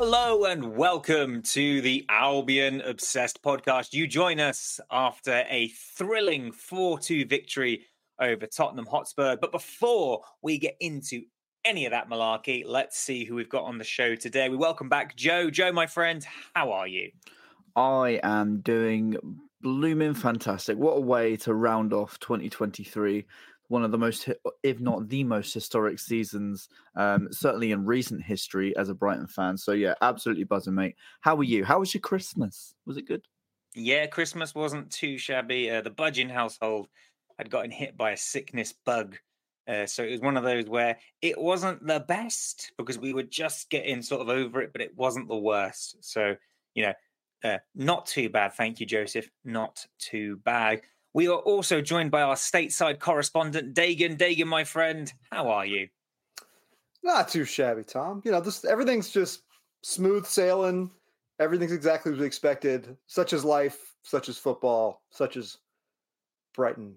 Hello and welcome to the Albion Obsessed podcast. You join us after a thrilling 4-2 victory over Tottenham Hotspur. But before we get into any of that malarkey, let's see who we've got on the show today. We welcome back Joe. Joe, my friend, how are you? I am doing blooming fantastic. What a way to round off 2023. One of the most, if not the most historic seasons, certainly in recent history as a Brighton fan. So yeah, absolutely buzzing, mate. How were you? How was your Christmas? Was it good? Yeah, Christmas wasn't too shabby. The Budgeon household had gotten hit by a sickness bug. So it was one of those where it wasn't the best because we were just getting sort of over it, but it wasn't the worst. So, not too bad. Thank you, Joseph. Not too bad. We are also joined by our stateside correspondent, Dagan. Dagan, my friend, how are you? Not too shabby, Tom. Everything's just smooth sailing. Everything's exactly as we expected. Such as life, such as football, such as Brighton.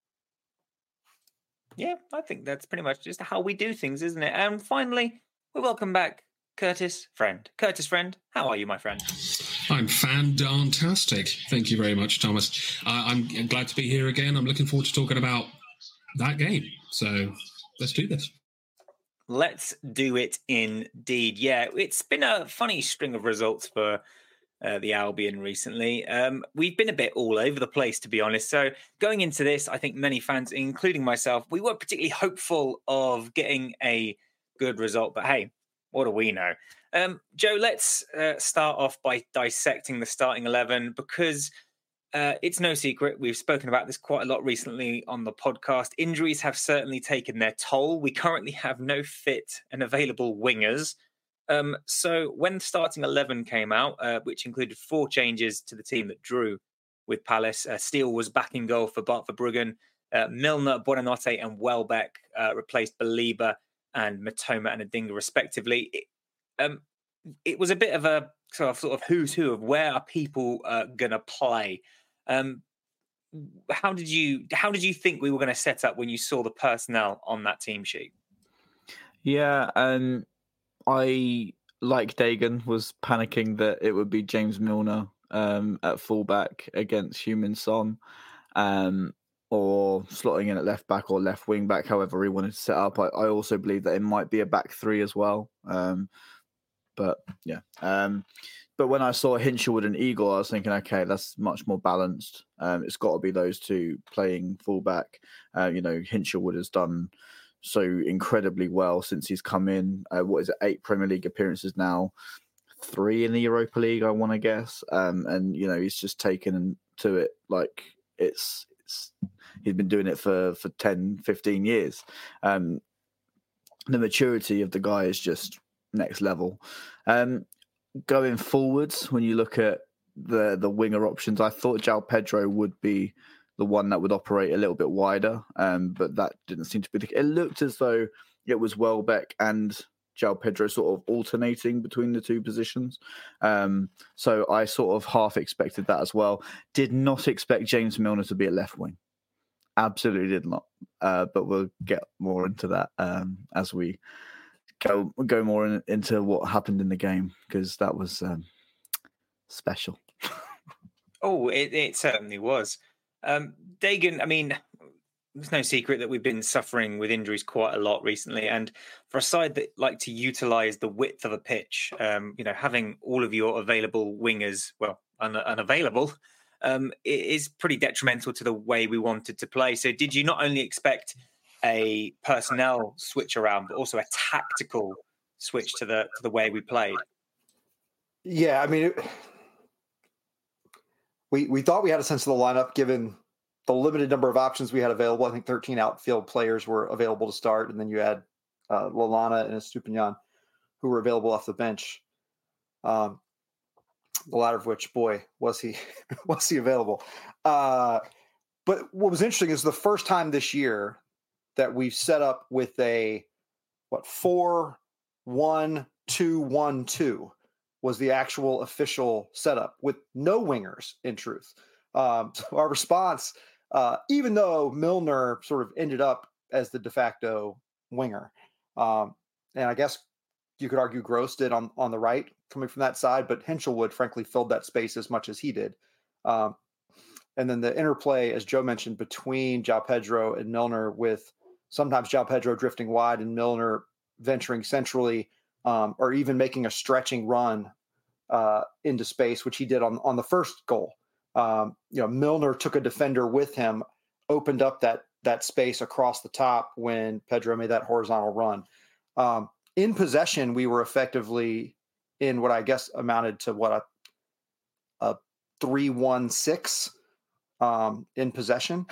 Yeah, I think that's pretty much just how we do things, isn't it? And finally, we welcome back Curtis Friend. Curtis Friend, how are you, my friend? I'm fantastic. Thank you very much, Thomas. I'm glad to be here again. I'm looking forward to talking about that game. So let's do this. Let's do it indeed. Yeah, it's been a funny string of results for the Albion recently. We've been a bit all over the place, to be honest. So going into this, I think many fans, including myself, we weren't particularly hopeful of getting a good result. But hey, what do we know? Joe, let's start off by dissecting the starting 11 because it's no secret. We've spoken about this quite a lot recently on the podcast. Injuries have certainly taken their toll. We currently have no fit and available wingers. So when starting 11 came out, which included 4 changes to the team that drew with Palace, Steele was back in goal for Bart Verbruggen. Milner, Buonanotte and Welbeck replaced Baliba and Matoma and Adingra respectively. It was a bit of a sort of who's who of where are people going to play. How did you think we were going to set up when you saw the personnel on that team sheet? Yeah, I, like Dagan, was panicking that it would be James Milner at fullback against Heung-min Son, or slotting in at left back or left wing back, however he wanted to set up. I also believe that it might be a back three as well. But when I saw Hinshelwood and Eagle, I was thinking, okay, that's much more balanced. It's got to be those two playing fullback. Hinshelwood has done so incredibly well since he's come in. 8 Premier League appearances now, 3 in the Europa League, I want to guess. And he's just taken to it like it's he's been doing it for 10, 15 years. The maturity of the guy is just next level. Going forwards, when you look at the winger options, I thought João Pedro would be the one that would operate a little bit wider, but that didn't seem to be the case. It looked as though it was Welbeck and João Pedro sort of alternating between the two positions. So I sort of half expected that as well. Did not expect James Milner to be at left wing. Absolutely did not. But we'll get more into that as we go more into what happened in the game, because that was special. Oh, it certainly was. Dagan, I mean, it's no secret that we've been suffering with injuries quite a lot recently. And for a side that like to utilise the width of a pitch, having all of your available wingers, unavailable, it is pretty detrimental to the way we wanted to play. So did you not only expect a personnel switch around, but also a tactical switch to the way we played? Yeah, I mean, we thought we had a sense of the lineup given the limited number of options we had available. I think 13 outfield players were available to start, and then you had Lallana and Estupiñán who were available off the bench. The latter of which, boy, was he available. But what was interesting is the first time this year that we've set up with a 4-1-2-1-2 was the actual official setup with no wingers, in truth. So our response, even though Milner sort of ended up as the de facto winger, and I guess you could argue Gross did on the right coming from that side, but Hinchelwood, frankly, filled that space as much as he did. And then the interplay, as Joe mentioned, between João Pedro and Milner, with sometimes João Pedro drifting wide and Milner venturing centrally, or even making a stretching run into space, which he did on the first goal. Milner took a defender with him, opened up that space across the top when Pedro made that horizontal run. In possession, we were effectively in what I guess amounted to a 3-1-6 in possession.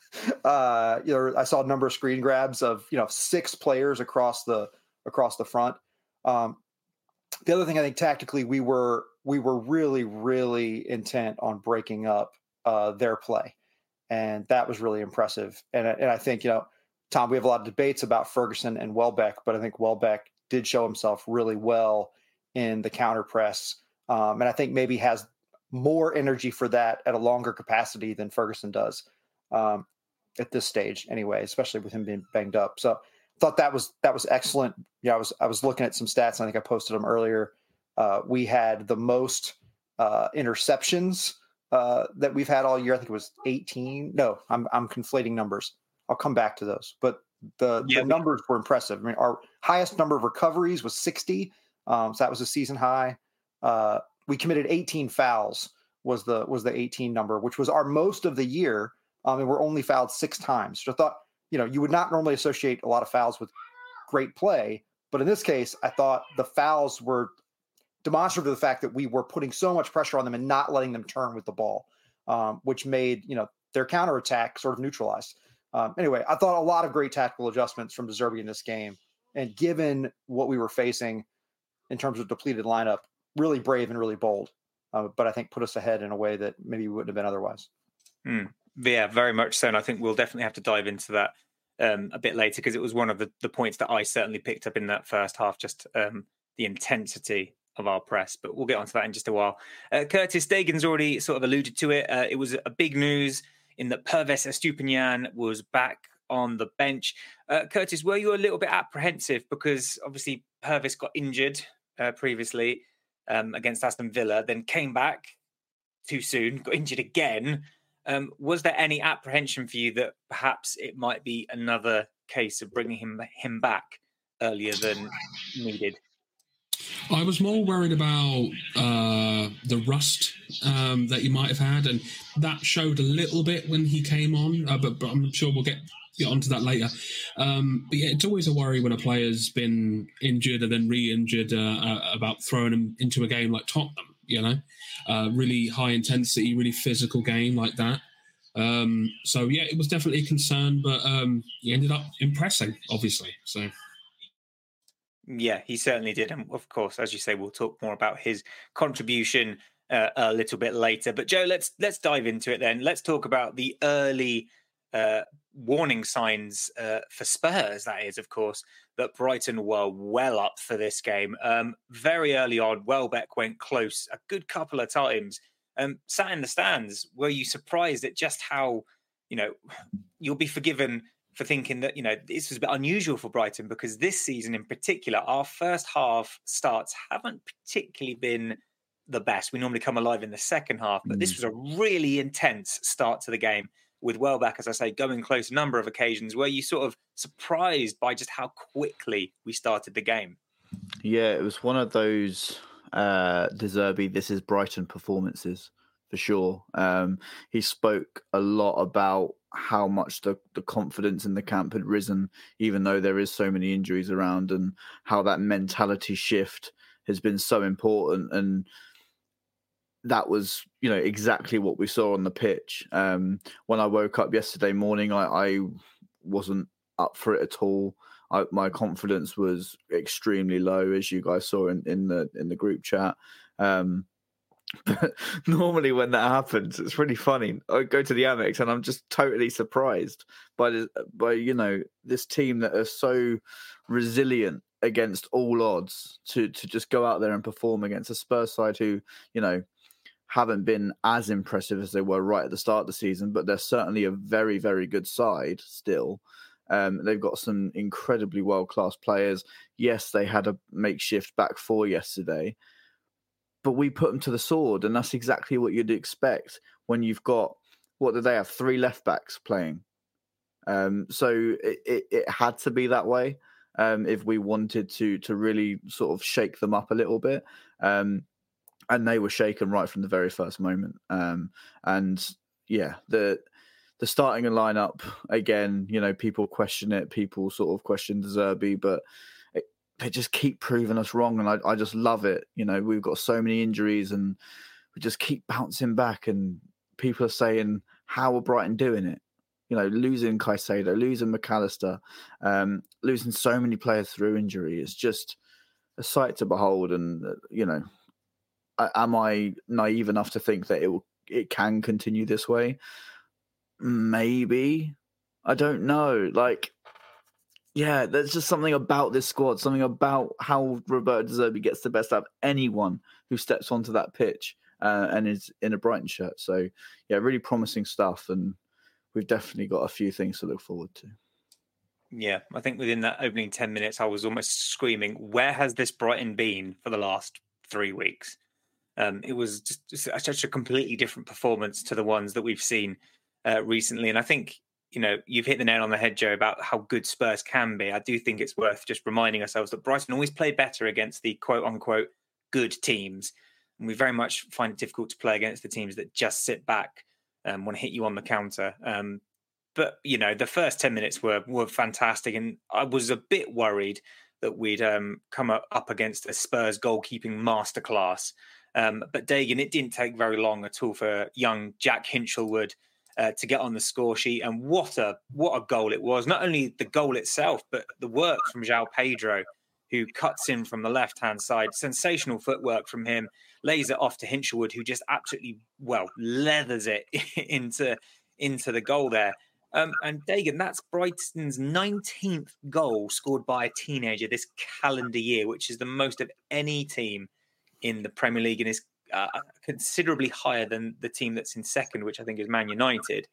I saw a number of screen grabs of 6 players across the front. The other thing, I think tactically we were really, really intent on breaking up their play, and that was really impressive. And I think Tom, we have a lot of debates about Ferguson and Welbeck, but I think Welbeck did show himself really well in the counter press, and I think maybe has more energy for that at a longer capacity than Ferguson does at this stage, anyway, especially with him being banged up. So I thought that was excellent. I was looking at some stats. And I think I posted them earlier. We had the most interceptions that we've had all year. I think it was 18. No, I'm conflating numbers. I'll come back to those. But the numbers were impressive. I mean, our highest number of recoveries was 60. So that was a season high. We committed 18 fouls was the 18 number, which was our most of the year. And we're only fouled 6 times. So I thought, you would not normally associate a lot of fouls with great play. But in this case, I thought the fouls were demonstrative of the fact that we were putting so much pressure on them and not letting them turn with the ball, which made, their counterattack sort of neutralized. Anyway, I thought a lot of great tactical adjustments from De Zerbi in this game. And given what we were facing in terms of depleted lineup, really brave and really bold. But I think put us ahead in a way that maybe we wouldn't have been otherwise. Yeah, very much so. And I think we'll definitely have to dive into that a bit later, because it was one of the points that I certainly picked up in that first half, just the intensity of our press. But we'll get onto that in just a while. Curtis Dagan's already sort of alluded to it. It was a big news in that Pervis Estupiñán was back on the bench. Curtis, were you a little bit apprehensive? Because obviously Pervis got injured previously against Aston Villa, then came back too soon, got injured again. Was there any apprehension for you that perhaps it might be another case of bringing him back earlier than needed? I was more worried about the rust that he might have had, and that showed a little bit when he came on, but I'm sure we'll get onto that later. But yeah, it's always a worry when a player's been injured and then re-injured about throwing him into a game like Tottenham, really high intensity, really physical game like that. So yeah, it was definitely a concern, but he ended up impressing, obviously. So yeah, he certainly did. And of course, as you say, we'll talk more about his contribution a little bit later. But Joe, let's dive into it then. Let's talk about the early warning signs for Spurs, that is, of course, that Brighton were well up for this game. Very early on, Welbeck went close a good couple of times. Sat in the stands, were you surprised at just how, you'll be forgiven for thinking that, this was a bit unusual for Brighton, because this season in particular, our first half starts haven't particularly been the best. We normally come alive in the second half, but this was a really intense start to the game with Welbeck, as I say, going close a number of occasions. Were you sort of surprised by just how quickly we started the game? Yeah, it was one of those De Zerbi, this is Brighton performances for sure. He spoke a lot about how much the confidence in the camp had risen, even though there is so many injuries around, and how that mentality shift has been so important. And that was, exactly what we saw on the pitch. When I woke up yesterday morning, I wasn't up for it at all. My confidence was extremely low, as you guys saw in the group chat. But normally when that happens, it's really funny. I go to the Amex and I'm just totally surprised by this team that are so resilient against all odds to just go out there and perform against a Spurs side who, haven't been as impressive as they were right at the start of the season, but they're certainly a very, very good side still. They've got some incredibly world-class players. Yes, they had a makeshift back four yesterday, but we put them to the sword, and that's exactly what you'd expect when you've got, what do they have, 3 left backs playing. So it had to be that way if we wanted to really sort of shake them up a little bit. And they were shaken right from the very first moment. And yeah, the starting lineup, again, people question it. People sort of question De Zerbi, but they just keep proving us wrong. And I just love it. We've got so many injuries and we just keep bouncing back. And people are saying, how are Brighton doing it? Losing Caicedo, losing McAllister, losing so many players through injury. It's just a sight to behold. And, am I naive enough to think that it can continue this way? Maybe. I don't know. Yeah, there's just something about this squad, something about how Roberto De Zerbi gets the best out of anyone who steps onto that pitch and is in a Brighton shirt. So, yeah, really promising stuff. And we've definitely got a few things to look forward to. Yeah, I think within that opening 10 minutes, I was almost screaming, where has this Brighton been for the last 3 weeks? It was just such a completely different performance to the ones that we've seen recently. And I think, you've hit the nail on the head, Joe, about how good Spurs can be. I do think it's worth just reminding ourselves that Brighton always play better against the quote unquote good teams. And we very much find it difficult to play against the teams that just sit back and want to hit you on the counter. But, the first 10 minutes were fantastic. And I was a bit worried that we'd come up against a Spurs goalkeeping masterclass. But Dagan, it didn't take very long at all for young Jack Hinchelwood to get on the score sheet. And what a goal it was. Not only the goal itself, but the work from João Pedro, who cuts in from the left-hand side. Sensational footwork from him. Lays it off to Hinchelwood, who just absolutely, leathers it into the goal there. And Dagan, that's Brighton's 19th goal scored by a teenager this calendar year, which is the most of any team in the Premier League and is considerably higher than the team that's in second, which I think is Man United.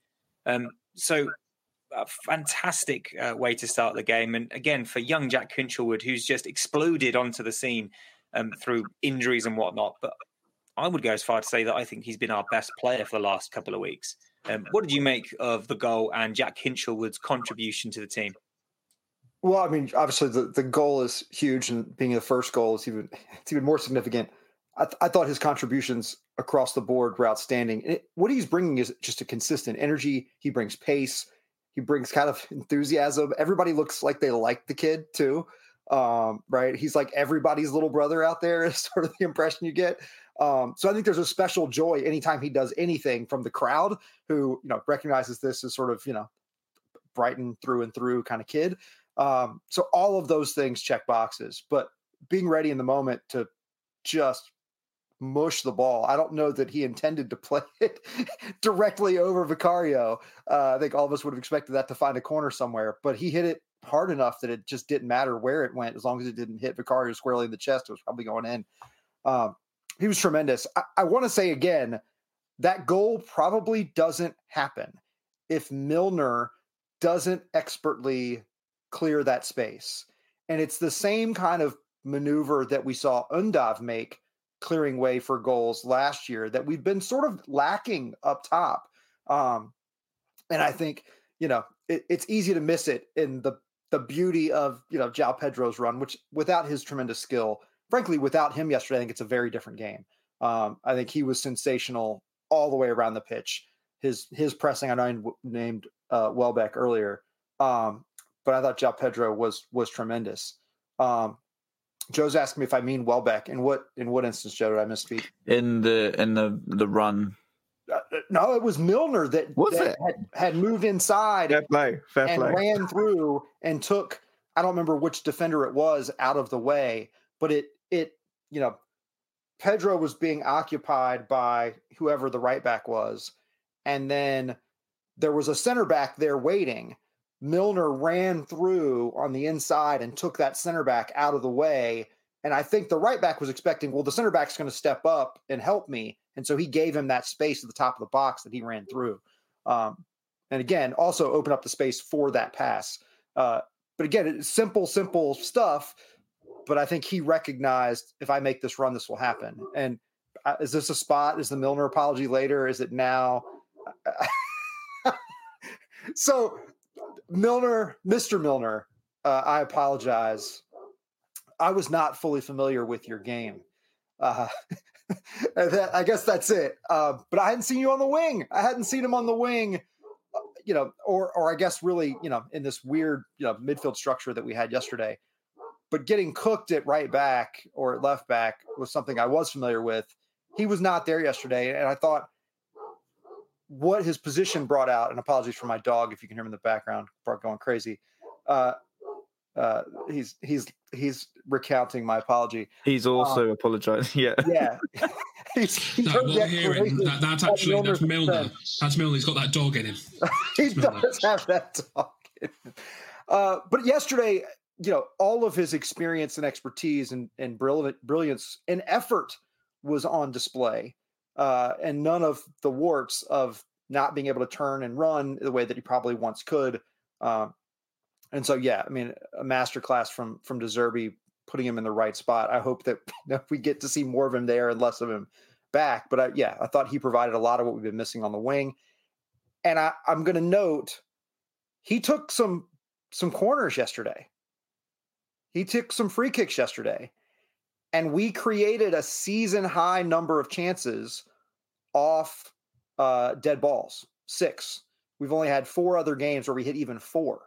So a fantastic way to start the game. And again, for young Jack Hinchelwood, who's just exploded onto the scene through injuries and whatnot. But I would go as far to say that I think he's been our best player for the last couple of weeks. What did you make of the goal and Jack Hinchelwood's contribution to the team? Well, I mean, obviously the goal is huge, and being the first goal is even more significant. I thought his contributions across the board were outstanding. What he's bringing is just a consistent energy. He brings pace. He brings kind of enthusiasm. Everybody looks like they like the kid too, right? He's like everybody's little brother out there is sort of the impression you get. So I think there's a special joy anytime he does anything from the crowd who, recognizes this as sort of, Brighton through and through kind of kid. So all of those things check boxes, but being ready in the moment to just mush the ball. I don't know that he intended to play it directly over Vicario. I think all of us would have expected that to find a corner somewhere, but he hit it hard enough that it just didn't matter where it went. As long as it didn't hit Vicario squarely in the chest, it was probably going in. He was tremendous. I want to say again, that goal probably doesn't happen if Milner doesn't expertly clear that space. And it's the same kind of maneuver that we saw Undav make, clearing way for goals last year, that we've been sort of lacking up top. And I think, it's easy to miss it in the beauty of, João Pedro's run, which without his tremendous skill, frankly, without him yesterday, I think it's a very different game. I think he was sensational all the way around the pitch. His pressing, I know I named Welbeck earlier, but I thought João Pedro was tremendous. Joe's asking me if I mean Welbeck. In what instance, Joe, did I misspeak? In the run. No, it was Milner that had moved inside Fair play. Ran through and took, I don't remember which defender it was, out of the way, but it Pedro was being occupied by whoever the right back was. And then there was a center back there waiting. Milner ran through on the inside and took that center back out of the way. And I think the right back was expecting, well, the center back's going to step up and help me. And so he gave him that space at the top of the box that he ran through. And again, also open up the space for that pass. But again, it's simple stuff. But I think he recognized, if I make this run, this will happen. And Is this a spot? Is the Milner apology later? Is it now? So Mr. Milner, I apologize. I was not fully familiar with your game. I guess that's it. But I hadn't seen you on the wing. I hadn't seen him on the wing, or I guess really, in this weird, midfield structure that we had yesterday. But getting cooked at right back or at left back was something I was familiar with. He was not there yesterday. And I thought what his position brought out, and apologies for my dog if you can hear him in the background, going crazy. He's recounting my apology. He's also apologizing. Yeah. Yeah. That's Milner. That's Milner. He's got that dog in him. He does have that dog in him. But yesterday, all of his experience and expertise and brilliance and effort was on display, and none of the warts of not being able to turn and run the way that he probably once could. And so, yeah, I mean, a masterclass from De Zerbi, putting him in the right spot. I hope that we get to see more of him there and less of him back. But I thought he provided a lot of what we've been missing on the wing. And I'm going to note, he took some corners yesterday. He took some free kicks yesterday. And we created a season high number of chances off dead balls, 6. We've only had 4 other games where we hit even 4.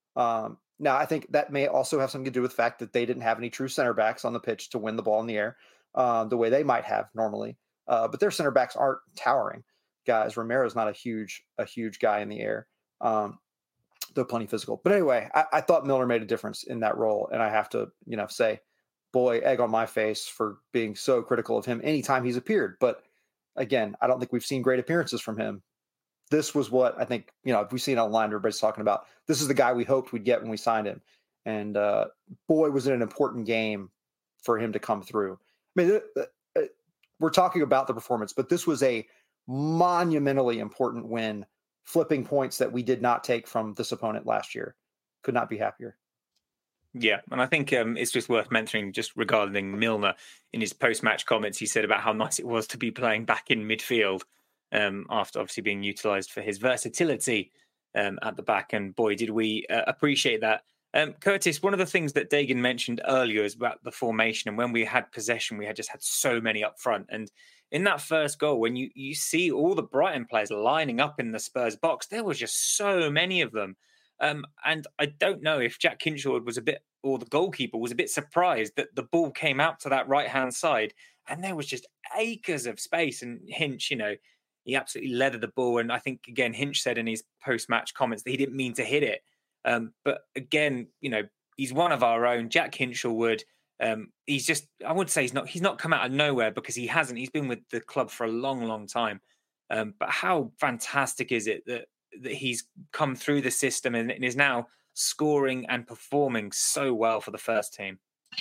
Now, I think that may also have something to do with the fact that they didn't have any true center backs on the pitch to win the ball in the air the way they might have normally. But their center backs aren't towering guys. Romero's not a huge guy in the air. They're plenty physical. But anyway, I thought Milner made a difference in that role. And I have to, say, boy, egg on my face for being so critical of him anytime he's appeared. But again, I don't think we've seen great appearances from him. This was what I think, if we see it online, everybody's talking about. This is the guy we hoped we'd get when we signed him. And boy, was it an important game for him to come through. I mean, we're talking about the performance, but this was a monumentally important win, flipping points that we did not take from this opponent last year. Could not be happier. Yeah, and I think it's just worth mentioning, just regarding Milner, in his post-match comments, he said about how nice it was to be playing back in midfield. After obviously being utilised for his versatility at the back. And boy, did we appreciate that. Curtis, one of the things that Dagan mentioned earlier is about the formation. And when we had possession, we had just had so many up front. And in that first goal, when you see all the Brighton players lining up in the Spurs box, there was just so many of them. And I don't know if Jack Hinshelwood was or the goalkeeper was a bit surprised that the ball came out to that right-hand side. And there was just acres of space. And Hinch, he absolutely leathered the ball. And I think, again, Hinch said in his post-match comments that he didn't mean to hit it. But again, he's one of our own. Jack Hinshelwood, he's just, I would say he's not come out of nowhere, because he hasn't. He's been with the club for a long, long time. But how fantastic is it that he's come through the system and is now scoring and performing so well for the first team?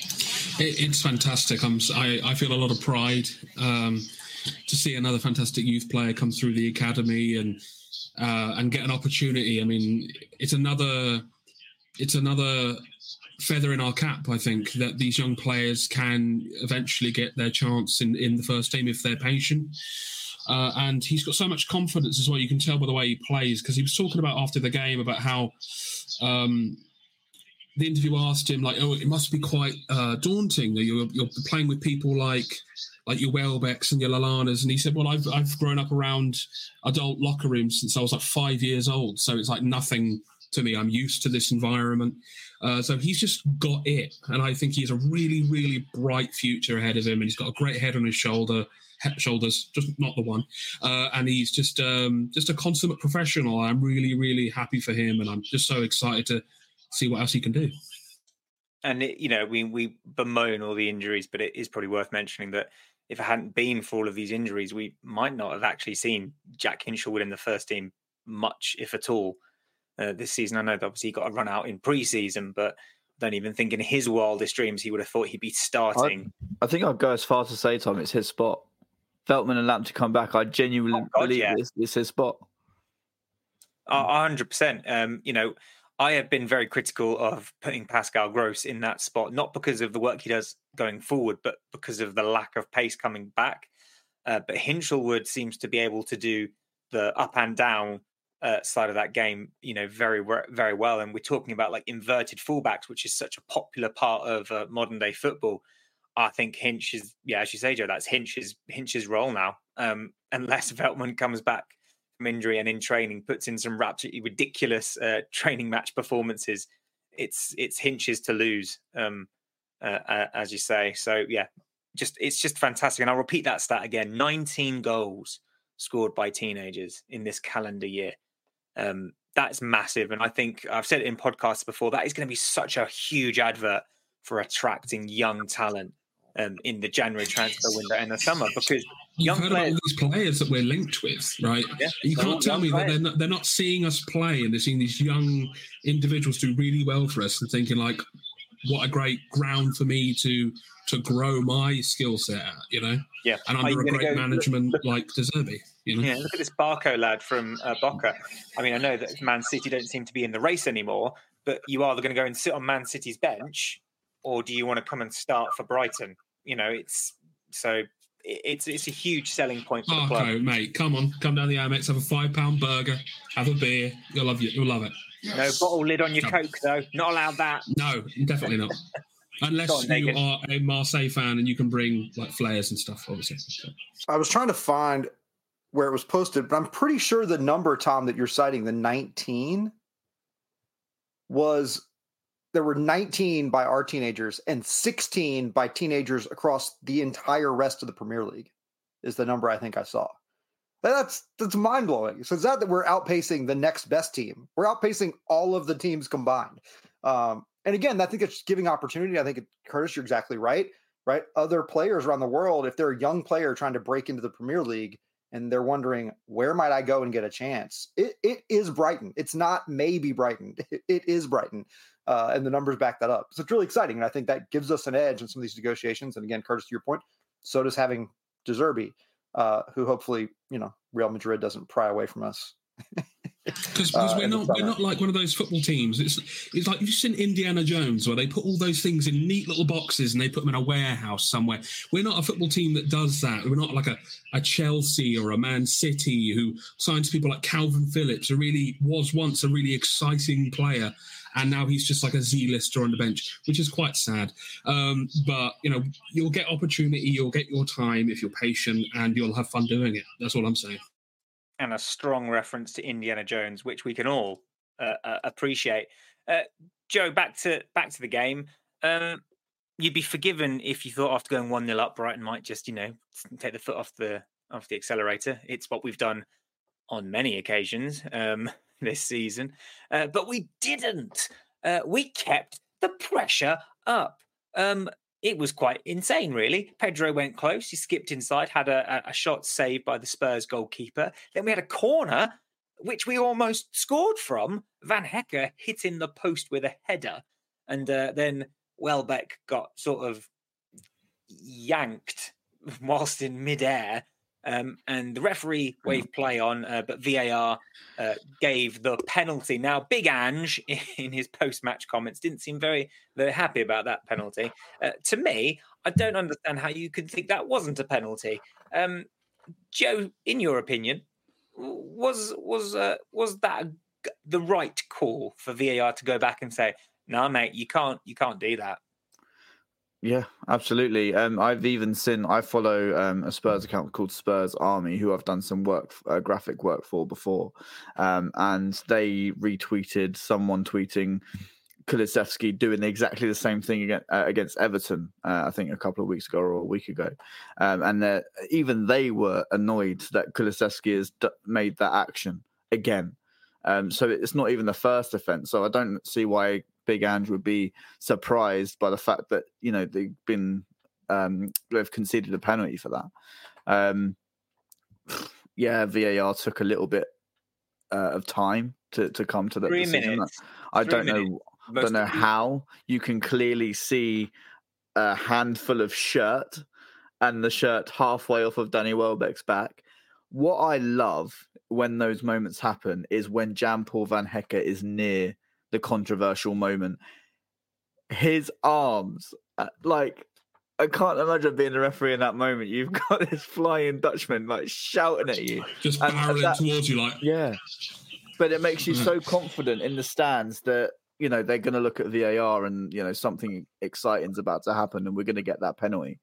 It's fantastic. I feel a lot of pride to see another fantastic youth player come through the academy and get an opportunity. I mean, it's another feather in our cap, I think, that these young players can eventually get their chance in the first team if they're patient. And he's got so much confidence as well. You can tell by the way he plays, because he was talking about after the game about how the interviewer asked him, like, it must be quite daunting that you're playing with people like your Welbecks and your Lallanas. And he said, well, I've grown up around adult locker rooms since I was like 5 years old. So it's like nothing to me. I'm used to this environment. So he's just got it. And I think he has a really, really bright future ahead of him. And he's got a great head on his shoulders, just not the one. And he's just a consummate professional. I'm really, really happy for him. And I'm just so excited to see what else he can do. And we bemoan all the injuries, but it is probably worth mentioning that if it hadn't been for all of these injuries, we might not have actually seen Jack Hinshelwood in the first team much, if at all, this season. I know that obviously he got a run out in pre-season, but I don't even think in his wildest dreams he would have thought he'd be starting. I think I'd go as far to say, Tom, it's his spot. Veltman and Lamp to come back, I genuinely believe it's his spot. 100%. I have been very critical of putting Pascal Gross in that spot, not because of the work he does going forward, but because of the lack of pace coming back. but Hinchelwood seems to be able to do the up and down side of that game, very, very well. And we're talking about like inverted fullbacks, which is such a popular part of modern day football. I think Hinch is, as you say, Joe, that's Hinch's role now. Unless Veltman comes back from injury and in training puts in some absolutely ridiculous training match performances, it's Hinch's to lose, as you say. So it's just fantastic. And I'll repeat that stat again: 19 goals scored by teenagers in this calendar year. That's massive, and I think I've said it in podcasts before. That is going to be such a huge advert for attracting young talent in the January transfer window in the summer, because you've heard about all these players that we're linked with, right? Yeah, you can't tell me that they're not seeing us play and they're seeing these young individuals do really well for us and thinking like, what a great ground for me to grow my skill set at, Yeah, and under a great management like De Zerbi, Yeah, look at this Barco lad from Boca. I mean, I know that Man City don't seem to be in the race anymore, but you either going to go and sit on Man City's bench, or do you want to come and start for Brighton? It's a huge selling point for the club. Okay, mate, come down the Amex, have a £5 burger, have a beer. You'll love it. No bottle lid on your Coke, though. Not allowed that. No, definitely not. Unless you are a Marseille fan and you can bring like flares and stuff, obviously. I was trying to find where it was posted, but I'm pretty sure the number, Tom, that you're citing, the 19, there were 19 by our teenagers and 16 by teenagers across the entire rest of the Premier League is the number I think I saw. That's mind-blowing. So it's not that we're outpacing the next best team. We're outpacing all of the teams combined. And again, I think it's giving opportunity. I think, Curtis, you're exactly right? Other players around the world, if they're a young player trying to break into the Premier League and they're wondering, where might I go and get a chance? It is Brighton. It's not maybe Brighton. It is Brighton. And the numbers back that up. So it's really exciting. And I think that gives us an edge in some of these negotiations. And again, Curtis, to your point, so does having De Zerbi, who hopefully, Real Madrid doesn't pry away from us. Because we're not like one of those football teams. It's like you've seen Indiana Jones, where they put all those things in neat little boxes and they put them in a warehouse somewhere. We're not a football team that does that. We're not like a Chelsea or a Man City who signs people like Calvin Phillips, who really was once a really exciting player, and now he's just like a Z-lister on the bench, which is quite sad. But you'll get opportunity, you'll get your time if you're patient, and you'll have fun doing it. That's all I'm saying. And a strong reference to Indiana Jones, which we can all appreciate. Joe, back to the game. You'd be forgiven if you thought after going 1-0 up, Brighton might just, take the foot off the accelerator. It's what we've done on many occasions this season, but we didn't. We kept the pressure up. It was quite insane, really. Pedro went close. He skipped inside, had a shot saved by the Spurs goalkeeper. Then we had a corner, which we almost scored from. Van Hecke hitting the post with a header. And then Welbeck got sort of yanked whilst in midair. And the referee waved play on, but VAR gave the penalty. Now, Big Ange, in his post-match comments, didn't seem very, very happy about that penalty. To me, I don't understand how you could think that wasn't a penalty. Joe, in your opinion, was that the right call for VAR to go back and say, "No, mate, you can't do that"? Yeah, absolutely. I follow a Spurs account called Spurs Army, who I've done some graphic work for before. And they retweeted someone tweeting Kulusevski doing exactly the same thing against Everton, I think a couple of weeks ago or a week ago. And even they were annoyed that Kulusevski has made that action again. So it's not even the first offence. So I don't see why Big Ange would be surprised by the fact that they've conceded a penalty for that. VAR took a little bit of time to come to that 3 decision. minutes. I don't know how you can clearly see a handful of shirt and the shirt halfway off of Danny Welbeck's back. What I love when those moments happen is when Jan-Paul Van Hecke is near the controversial moment. His arms, I can't imagine being a referee in that moment. You've got this flying Dutchman like shouting at you, just barreling towards you, like yeah. But it makes you so confident in the stands that they're going to look at VAR and something exciting's about to happen, and we're going to get that penalty.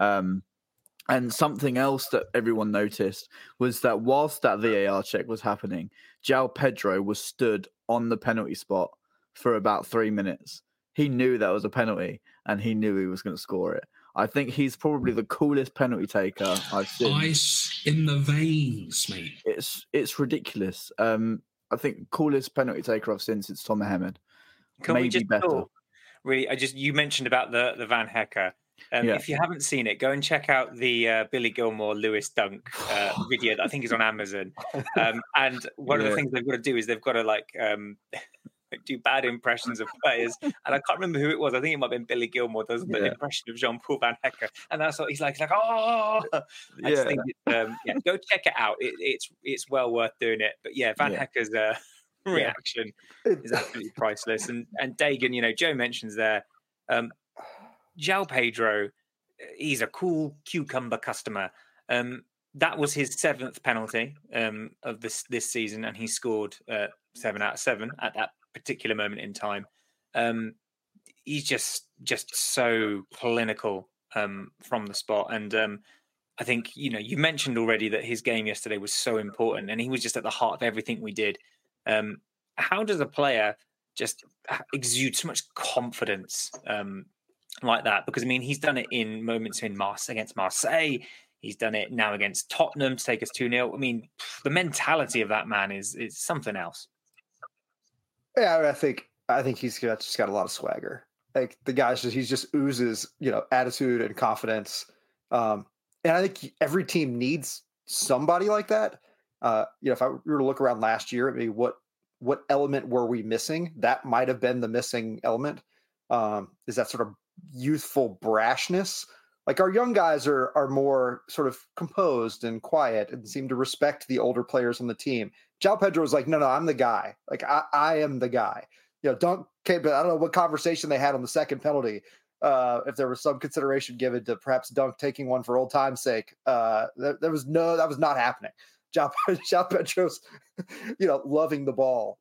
And something else that everyone noticed was that whilst that VAR check was happening, João Pedro was stood on the penalty spot for about 3 minutes. He knew that was a penalty, and he knew he was going to score it. I think he's probably the coolest penalty taker I've seen. Ice in the veins, mate. It's ridiculous. I think coolest penalty taker I've seen since Tom Hammond. Can Maybe we just better. talk? Really, you mentioned about the Van Hecker. If you haven't seen it, go and check out the Billy Gilmore Lewis dunk video that I think is on Amazon. And one of the things they've got to do is they've got to do bad impressions of players. And I can't remember who it was. I think it might have been Billy Gilmore does the impression of Jean-Paul Van Hecker. And that's what he's like, oh! I just think, go check it out. It's well worth doing it. But Van Hecker's reaction is absolutely priceless. And Dagan, Joe mentions there, João Pedro, he's a cool cucumber customer. That was his 7th penalty of this season, and he scored 7 out of 7 at that particular moment in time. He's just so clinical from the spot, and I think you mentioned already that his game yesterday was so important, and he was just at the heart of everything we did. How does a player just exude so much confidence like that? Because he's done it in moments in against Marseille. He's done it now against Tottenham to take us 2-0. The mentality of that man is something else. Yeah, I think he's just got a lot of swagger. Like the guy he just oozes, attitude and confidence. And I think every team needs somebody like that. If I were to look around last year, what element were we missing? That might have been the missing element. Is that sort of youthful brashness? Like our young guys are more sort of composed and quiet and seem to respect the older players on the team. João Pedro was like, no, I'm the guy. Like I am the guy. Dunk came, but I don't know what conversation they had on the second penalty. If there was some consideration given to perhaps Dunk taking one for old time's sake, that was not happening. João Pedro's, loving the ball.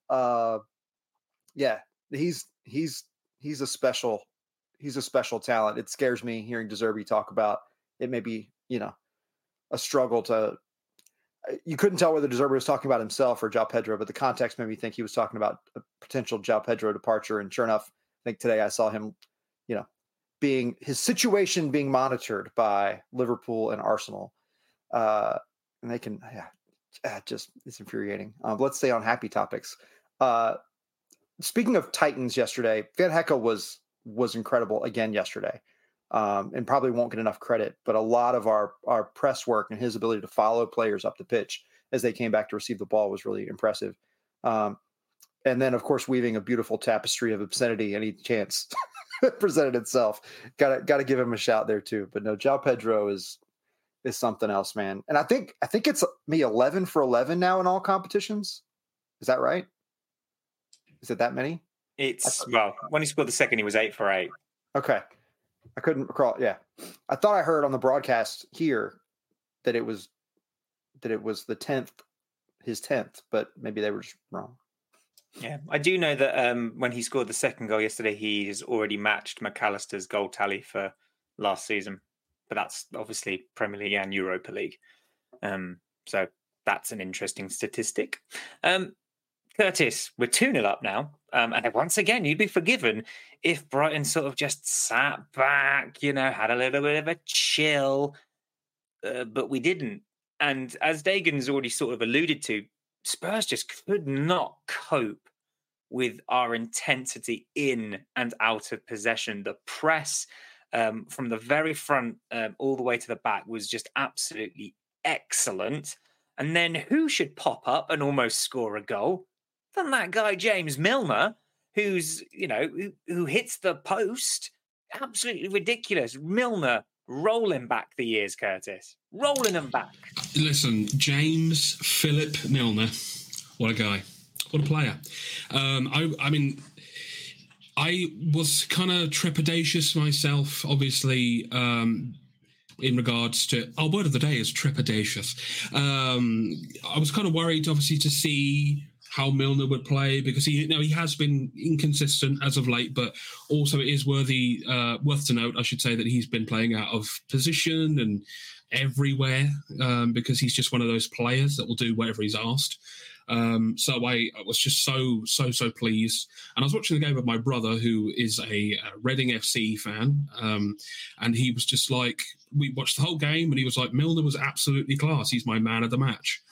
He's a special talent. It scares me hearing De Zerbi talk about it. Maybe a struggle to. You couldn't tell whether De Zerbi was talking about himself or João Pedro, but the context made me think he was talking about a potential João Pedro departure. And sure enough, I think today I saw him, being his situation being monitored by Liverpool and Arsenal, and they can, just it's infuriating. Let's stay on happy topics. Speaking of Titans, yesterday, Van Hecker was incredible again yesterday. And probably won't get enough credit, but a lot of our press work and his ability to follow players up the pitch as they came back to receive the ball was really impressive. And then, of course, weaving a beautiful tapestry of obscenity any chance presented itself. Got to give him a shout there too. But no, João Pedro is something else, man. And I think it's 11 for 11 now in all competitions. Is that right? Is it that many? When he scored the second, he was 8 for 8. Okay. I couldn't recall. Yeah. I thought I heard on the broadcast here that it was the 10th, his 10th, but maybe they were just wrong. Yeah. I do know that when he scored the second goal yesterday, he's already matched McAllister's goal tally for last season, but that's obviously Premier League and Europa League. So that's an interesting statistic. Curtis, we're 2-0 up now. And once again, you'd be forgiven if Brighton sort of just sat back, had a little bit of a chill, but we didn't. And as Dagan's already sort of alluded to, Spurs just could not cope with our intensity in and out of possession. The press from the very front all the way to the back was just absolutely excellent. And then who should pop up and almost score a goal than that guy, James Milner, who's, who hits the post. Absolutely ridiculous. Milner rolling back the years, Curtis. Rolling them back. Listen, James Philip Milner. What a guy. What a player. I mean, I was kind of trepidatious myself, obviously, in regards to our word of the day is trepidatious. I was kind of worried, obviously, to see how Milner would play because he has been inconsistent as of late, but also it is worth to note, I should say, that he's been playing out of position and everywhere because he's just one of those players that will do whatever he's asked. So I was just so pleased. And I was watching the game with my brother, who is a Reading FC fan, and he was just like, we watched the whole game, and he was like, Milner was absolutely class. He's my man of the match.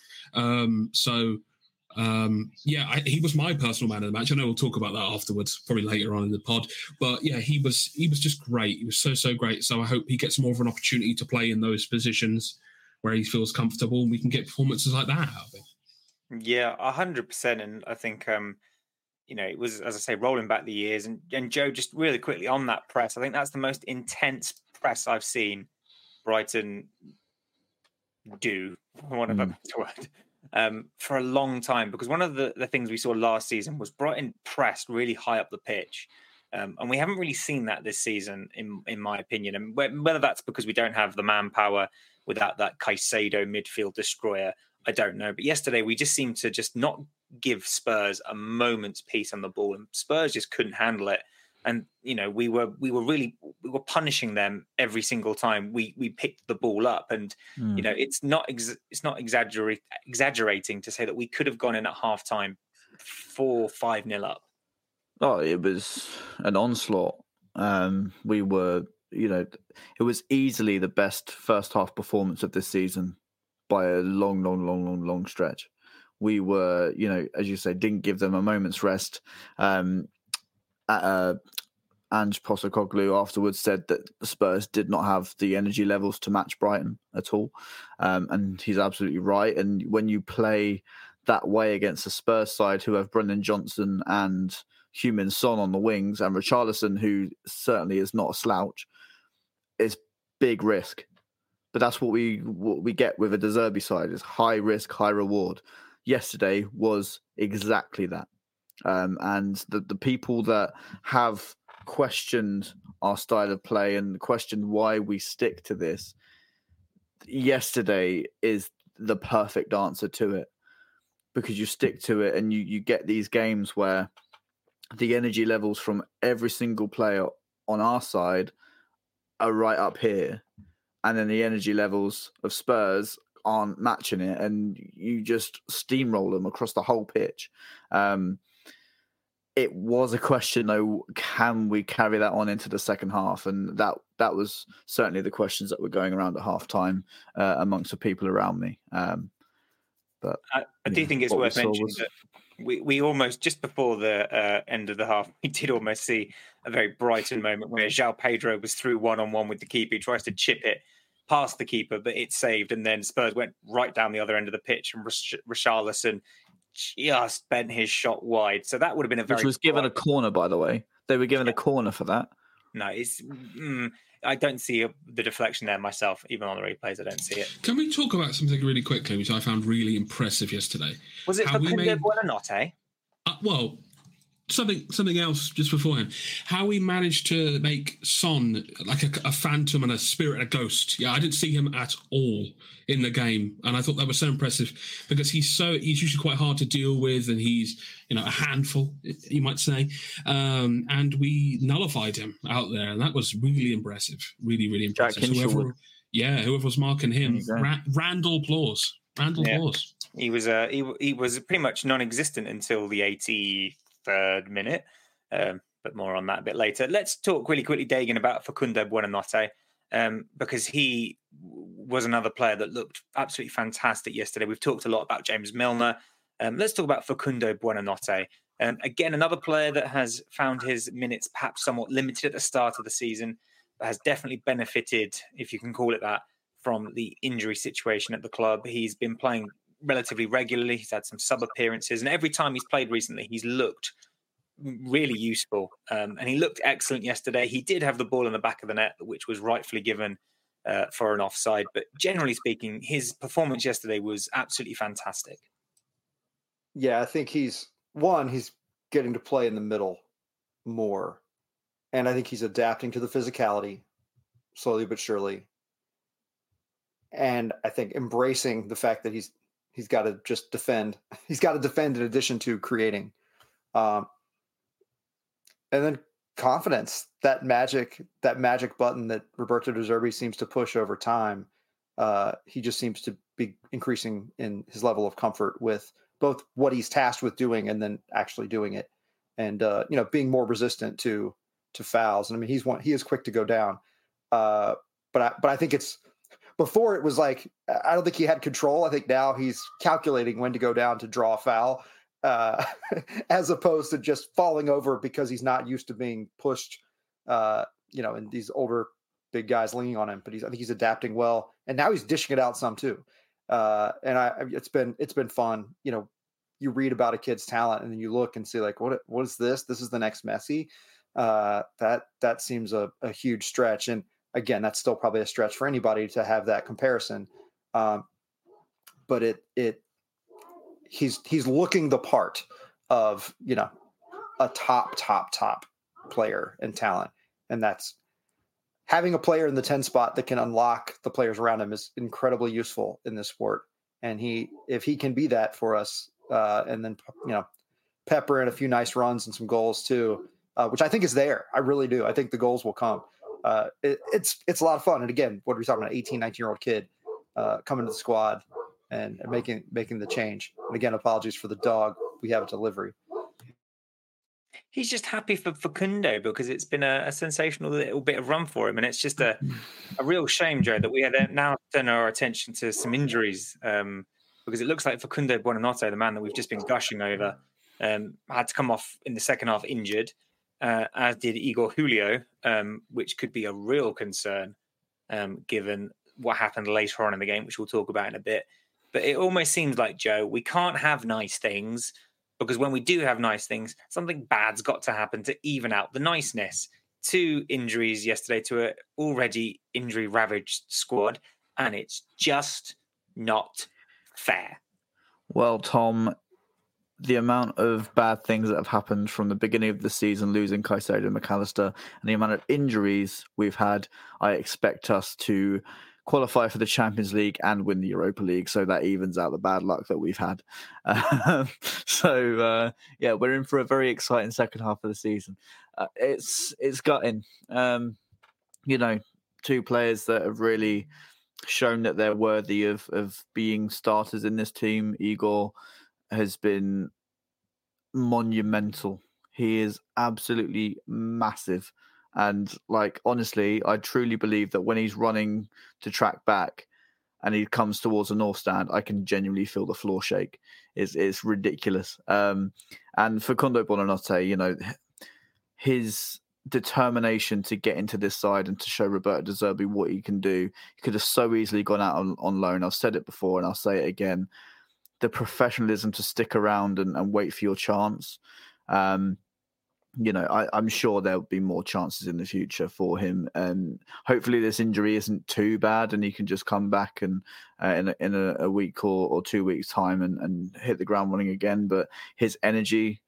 He was my personal man of the match. I know we'll talk about that afterwards, probably later on in the pod. But yeah, he was just great. He was so great. So I hope he gets more of an opportunity to play in those positions where he feels comfortable, and we can get performances like that out of him. Yeah, 100%. And I think, it was, as I say, rolling back the years. And Joe, just really quickly on that press, I think that's the most intense press I've seen Brighton do, for want of a better word, for a long time. Because one of the things we saw last season was Brighton pressed really high up the pitch. And we haven't really seen that this season, in my opinion. And whether that's because we don't have the manpower without that Caicedo midfield destroyer, I don't know. But yesterday, we just seemed to just not give Spurs a moment's peace on the ball, and Spurs just couldn't handle it. And we were punishing them every single time we picked the ball up. And it's not exaggerating to say that we could have gone in at halftime 4-5-0 up. Oh, it was an onslaught. We were, it was easily the best first half performance of this season by a long stretch. We were, as you say, didn't give them a moment's rest. Ange Postecoglou afterwards said that the Spurs did not have the energy levels to match Brighton at all. And he's absolutely right. And when you play that way against the Spurs side, who have Brendan Johnson and Heung-min Son on the wings, and Richarlison, who certainly is not a slouch, it's big risk. But that's what we get with a De Zerbi side, is high risk, high reward. Yesterday was exactly that. And the people that have questioned our style of play and questioned why we stick to this, yesterday is the perfect answer to it. Because you stick to it and you get these games where the energy levels from every single player on our side are right up here. And then the energy levels of Spurs aren't matching it, and you just steamroll them across the whole pitch. It was a question, though, can we carry that on into the second half? And that was certainly the questions that were going around at halftime amongst the people around me. But I do think it's worth mentioning that we almost, just before the end of the half, we did almost see a very Brighton moment where João Pedro was through one-on-one with the keeper. He tries to chip it past the keeper, but it's saved. And then Spurs went right down the other end of the pitch, and Richarlison just bent his shot wide. So that would have been which was given a corner, by the way. They were given a corner for that. No, I don't see the deflection there myself. Even on the replays, I don't see it. Can we talk about something really quickly, which I found really impressive yesterday? Was it Facundo Buonanotte? Well, something else just beforehand. How we managed to make Son like a phantom and a spirit, a ghost. Yeah, I didn't see him at all in the game, and I thought that was so impressive because he's usually quite hard to deal with, and he's a handful, you might say. And we nullified him out there, and that was really impressive. Really impressive. Whoever was marking him, Randall applause. Applause. He was pretty much non-existent until the 83rd minute, but more on that a bit later. Let's talk really quickly, Dagan, about Facundo Buonanotte, because he was another player that looked absolutely fantastic yesterday. We've talked a lot about James Milner. Let's talk about Facundo Buonanotte. Again, another player that has found his minutes perhaps somewhat limited at the start of the season, but has definitely benefited, if you can call it that, from the injury situation at the club. He's been playing relatively regularly. He's had some sub appearances, and every time he's played recently, he's looked really useful. And he looked excellent yesterday. He did have the ball in the back of the net, which was rightfully given for an offside. But generally speaking, his performance yesterday was absolutely fantastic. Yeah, I think he's getting to play in the middle more. And I think he's adapting to the physicality slowly but surely. And I think embracing the fact that he's got to just defend. He's got to defend in addition to creating. And then confidence, that magic button that Roberto De Zerbi seems to push over time. He just seems to be increasing in his level of comfort with both what he's tasked with doing and then actually doing it. And, being more resistant to fouls. And I mean, he is quick to go down. But I think before it was like, I don't think he had control. I think now he's calculating when to go down to draw a foul, as opposed to just falling over because he's not used to being pushed, and these older big guys leaning on him. But I think he's adapting well, and now he's dishing it out some too. It's been fun. You read about a kid's talent and then you look and see like, what is this? This is the next Messi. That seems a huge stretch. And again, that's still probably a stretch for anybody to have that comparison. But he's looking the part of, a top player and talent. And that's having a player in the 10 spot that can unlock the players around him is incredibly useful in this sport. And if he can be that for us, and then, pepper in a few nice runs and some goals too, which I think is there. I really do. I think the goals will come. It's a lot of fun. And again, what are we talking about? 18, 19-year-old kid coming to the squad and making the change. And again, apologies for the dog. We have a delivery. He's just happy for Facundo because it's been a sensational little bit of run for him. And it's just a real shame, Joe, that we had now turned our attention to some injuries, because it looks like Facundo Buonanotte, the man that we've just been gushing over, had to come off in the second half injured, as did Igor Julio, which could be a real concern given what happened later on in the game, which we'll talk about in a bit. But it almost seems like, Joe, we can't have nice things, because when we do have nice things, something bad's got to happen to even out the niceness. 2 injuries yesterday to an already injury-ravaged squad, and it's just not fair. Well, Tom, the amount of bad things that have happened from the beginning of the season, losing Caicedo and McAllister, and the amount of injuries we've had, I expect us to qualify for the Champions League and win the Europa League, so that evens out the bad luck that we've had. We're in for a very exciting second half of the season. It's gutting. 2 players that have really shown that they're worthy of being starters in this team. Igor has been monumental. He is absolutely massive. And honestly, I truly believe that when he's running to track back and he comes towards the north stand, I can genuinely feel the floor shake. It's ridiculous. And Facundo Buonanotte, his determination to get into this side and to show Roberto De Zerbi what he can do. He could have so easily gone out on loan. I've said it before and I'll say it again. The professionalism to stick around and wait for your chance. I'm sure there'll be more chances in the future for him. And hopefully this injury isn't too bad and he can just come back and in a week or 2 weeks' time and hit the ground running again. But his energy,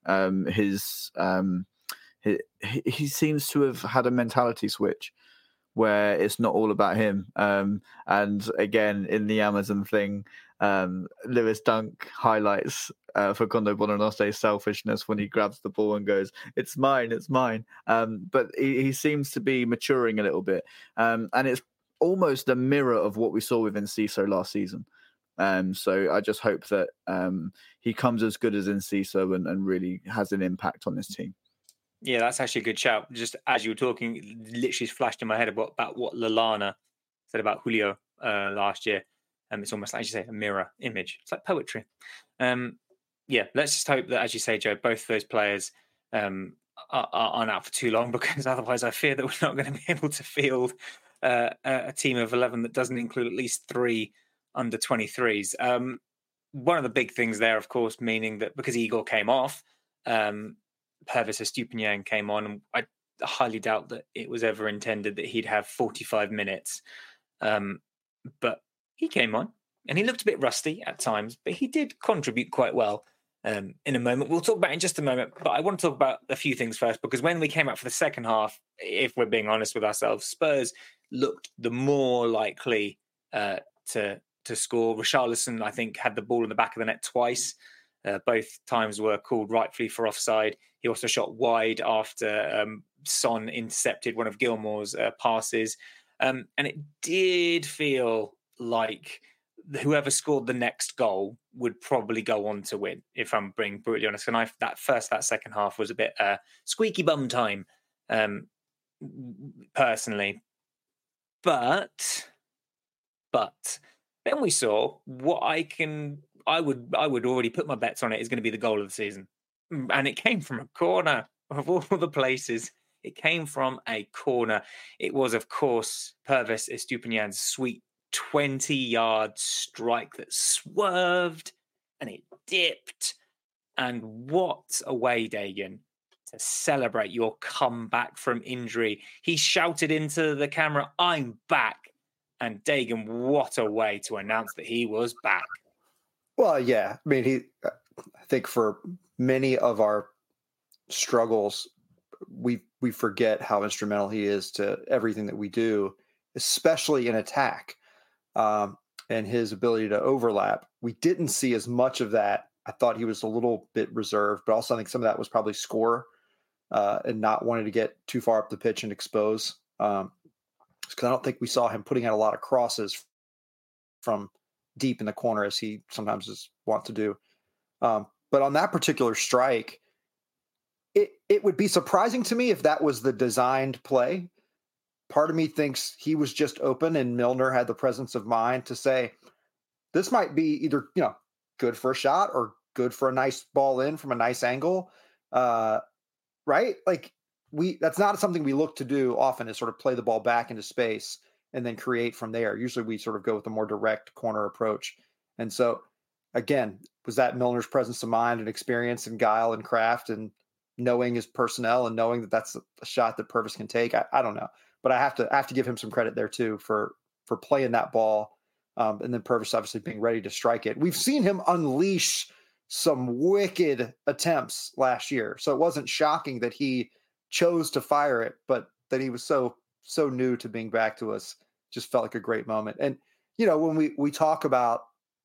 he seems to have had a mentality switch where it's not all about him. And again, in the Amazon thing, Lewis Dunk highlights Facundo Buonanotte's selfishness when he grabs the ball and goes, it's mine. But he seems to be maturing a little bit. And it's almost a mirror of what we saw with Enciso last season. So I just hope that he comes as good as Enciso and really has an impact on this team. Yeah, that's actually a good shout. Just as you were talking, it literally flashed in my head about what Lallana said about Julio last year. It's almost like, as you say, a mirror image. It's like poetry. Let's just hope that, as you say, Joe, both of those players aren't out for too long, because otherwise I fear that we're not going to be able to field a team of 11 that doesn't include at least 3 under 23s. One of the big things there, of course, meaning that because Igor came off, Pervis Estupiñán came on, and I highly doubt that it was ever intended that he'd have 45 minutes. But he came on, and he looked a bit rusty at times, but he did contribute quite well. in a moment. We'll talk about it in just a moment, but I want to talk about a few things first, because when we came out for the second half, if we're being honest with ourselves, Spurs looked the more likely to score. Richarlison, I think, had the ball in the back of the net twice. Both times were called rightfully for offside. He also shot wide after Son intercepted one of Gilmore's passes. And it did feel like whoever scored the next goal would probably go on to win, if I'm being brutally honest. And that second half was a bit squeaky bum time, personally. But then we saw what I would already put my bets on it is going to be the goal of the season. And it came from a corner of all the places. It came from a corner. It was, of course, Pervis Estupiñán's sweet 20-yard strike that swerved and it dipped. And what a way, Dagan, to celebrate your comeback from injury. He shouted into the camera, "I'm back." And Dagan, what a way to announce that he was back. Well, yeah. I mean, I think for many of our struggles, we forget how instrumental he is to everything that we do, especially in attack, and his ability to overlap. We didn't see as much of that. I thought he was a little bit reserved, but also I think some of that was probably score and not wanting to get too far up the pitch and expose. Because I don't think we saw him putting out a lot of crosses from deep in the corner as he sometimes is wont to do. But on that particular strike, it would be surprising to me if that was the designed play. Part of me thinks he was just open and Milner had the presence of mind to say, this might be either, good for a shot or good for a nice ball in from a nice angle. Right? Like that's not something we look to do often, is sort of play the ball back into space and then create from there. Usually we sort of go with a more direct corner approach. And so again, was that Milner's presence of mind and experience and guile and craft and knowing his personnel and knowing that that's a shot that Pervis can take? I don't know, but I have to give him some credit there too for playing that ball. And then Pervis obviously being ready to strike it. We've seen him unleash some wicked attempts last year. So it wasn't shocking that he chose to fire it, but that he was so new to being back to us just felt like a great moment. And, when we talk about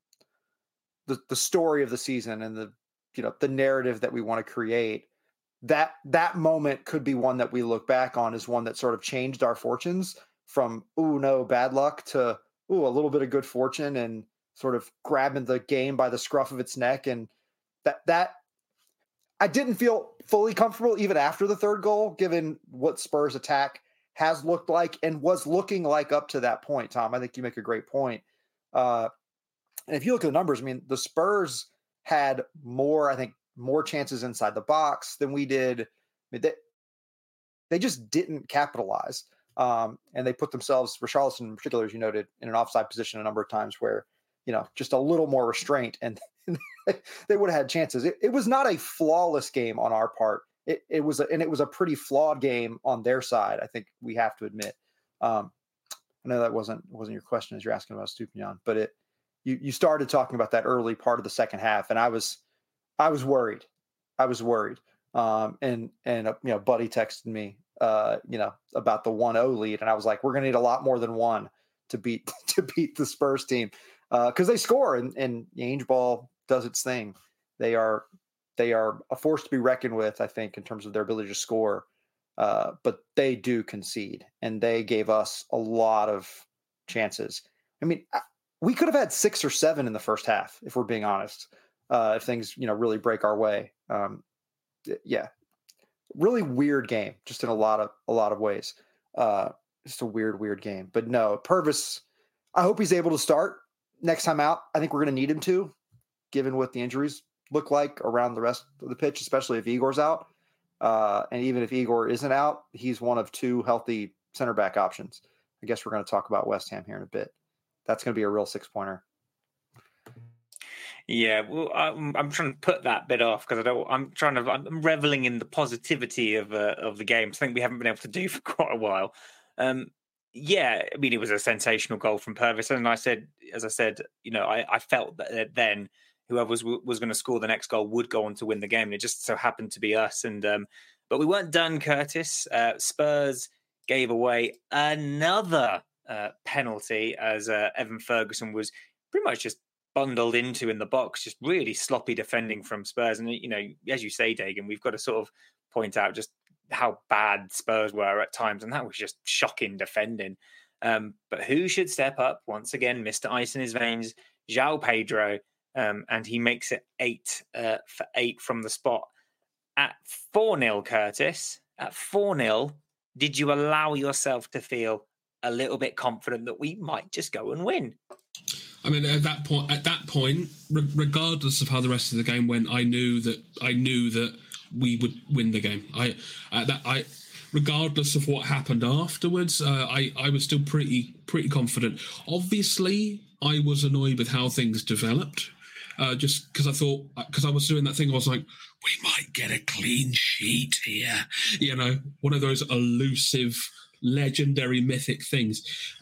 the story of the season and the narrative that we want to create, that moment could be one that we look back on as one that sort of changed our fortunes from, "Ooh, no, bad luck," to, "Ooh, a little bit of good fortune," and sort of grabbing the game by the scruff of its neck. And that I didn't feel fully comfortable even after the third goal, given what Spurs attack has looked like and was looking like up to that point. Tom, I think you make a great point. And if you look at the numbers, I mean, the Spurs had more chances inside the box than we did. I mean, they just didn't capitalize. And they put themselves, Richarlison in particular, as you noted, in an offside position a number of times where, just a little more restraint and they would have had chances. It was not a flawless game on our part. It was a pretty flawed game on their side, I think we have to admit. I know that wasn't your question as you're asking about Estupiñán, but you started talking about that early part of the second half, and I was worried. And Buddy texted me, about the 1-0 lead, and I was like, we're gonna need a lot more than one to beat the Spurs team, because they score and Ainge ball does its thing. They are a force to be reckoned with, I think, in terms of their ability to score. But they do concede, and they gave us a lot of chances. I mean, we could have had 6 or 7 in the first half, if we're being honest, if things, really break our way. Yeah, really weird game, just in a lot of ways. Just a weird game. But no, Pervis, I hope he's able to start next time out. I think we're going to need him to, given what the injuries look like around the rest of the pitch, especially if Igor's out. And even if Igor isn't out, he's one of 2 healthy center back options. I guess we're going to talk about West Ham here in a bit. That's going to be a real 6-pointer. Yeah, well, I'm trying to put that bit off because I'm reveling in the positivity of the game. Something we haven't been able to do for quite a while. Yeah, I mean, it was a sensational goal from Pervis, and as I said, I felt that then whoever was going to score the next goal would go on to win the game. And it just so happened to be us. And but we weren't done, Curtis. Spurs gave away another penalty as Evan Ferguson was pretty much just bundled into in the box, just really sloppy defending from Spurs. And, you know, as you say, Dagan, we've got to sort of point out just how bad Spurs were at times. And that was just shocking defending. But who should step up? Once again, Mr. Ice in his veins, João Pedro. And he makes it 8 for 8 from the spot. At 4-0, Curtis, at 4-0, did you allow yourself to feel a little bit confident that we might just go and win? I mean, at that point, regardless of how the rest of the game went, I knew that we would win the game. Regardless of what happened afterwards, I was still pretty confident. Obviously, I was annoyed with how things developed. Just because I was doing that thing, I was like, we might get a clean sheet here. You know, one of those elusive, legendary, mythic things.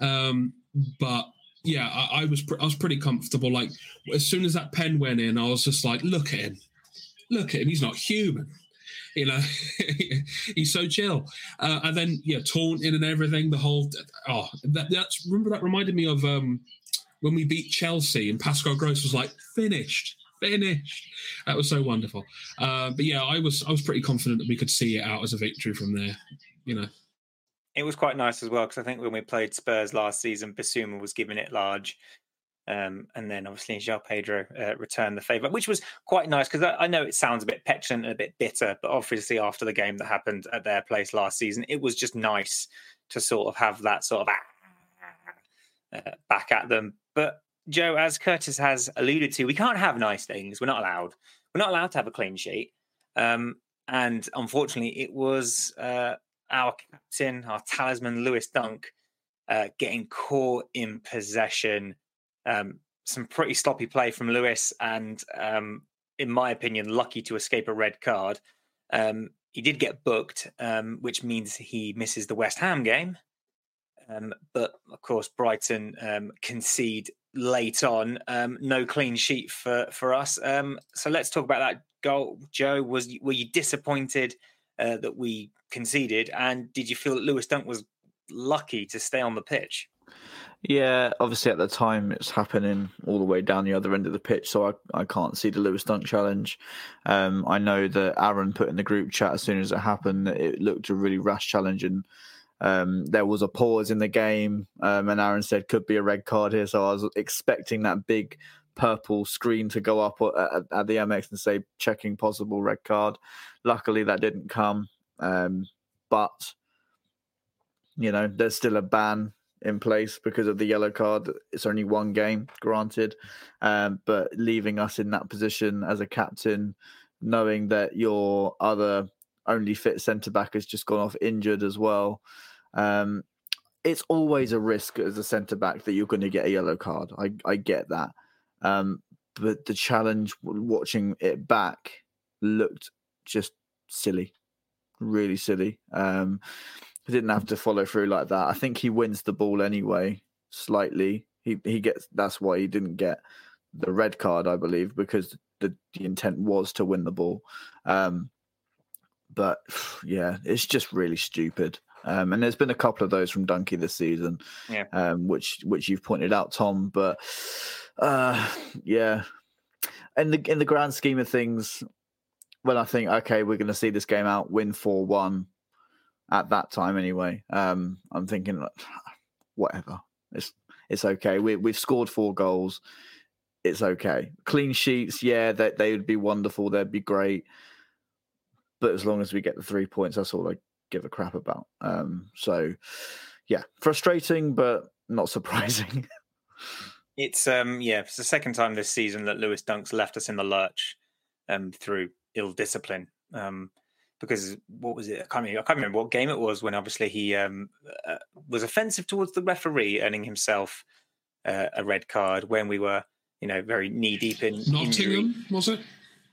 But yeah, I was pretty comfortable. Like, as soon as that pen went in, I was just like, look at him. He's not human. You know, he's so chill. And then, taunting and everything, the whole... remember that reminded me of... when we beat Chelsea and Pascal Gross was like, finished. That was so wonderful. But yeah, I was pretty confident that we could see it out as a victory from there, you know. It was quite nice as well, because I think when we played Spurs last season, Bissouma was giving it large. And then obviously João Pedro returned the favour, which was quite nice, because I know it sounds a bit petulant and a bit bitter, but obviously after the game that happened at their place last season, it was just nice to sort of have that sort of back at them. But Joe, as Curtis has alluded to, we can't have nice things. We're not allowed. We're not allowed to have a clean sheet. And unfortunately, it was our captain, our talisman, Lewis Dunk, getting caught in possession. Some pretty sloppy play from Lewis, and in my opinion, lucky to escape a red card. He did get booked, which means he misses the West Ham game. But of course, Brighton concede late on. No clean sheet for us. So let's talk about that goal. Joe, were you disappointed that we conceded, and did you feel that Lewis Dunk was lucky to stay on the pitch? Yeah, obviously at the time it's happening all the way down the other end of the pitch, so I can't see the Lewis Dunk challenge. I know that Aaron put in the group chat as soon as it happened that it looked a really rash challenge, and there was a pause in the game, and Aaron said could be a red card here, so I was expecting that big purple screen to go up at the MX and say checking possible red card. Luckily that didn't come, but you know, there's still a ban in place because of the yellow card. It's only one game, granted, but leaving us in that position as a captain, knowing that your other only fit centre-back has just gone off injured as well, it's always a risk as a centre-back that you're going to get a yellow card. I get that. But the challenge, watching it back, looked just silly. Really silly. He didn't have to follow through like that. I think he wins the ball anyway, slightly. He gets. That's why he didn't get the red card, I believe, because the intent was to win the ball. But yeah, it's just really stupid. And there's been a couple of those from Dunkey this season, which you've pointed out, Tom. But yeah, in the grand scheme of things, when I think, okay, we're going to see this game out, win 4-1. At that time, anyway, I'm thinking, whatever. It's okay. We've scored 4 goals. It's okay. Clean sheets, yeah, they would be wonderful. They'd be great. But as long as we get the 3 points, that's all I give a crap about. So, yeah, frustrating, but not surprising. It's it's the second time this season that Lewis Dunk's left us in the lurch through ill discipline. Because what was it? I can't remember what game it was when obviously he was offensive towards the referee, earning himself a red card when we were, very knee deep in Nottingham, injury. Was it?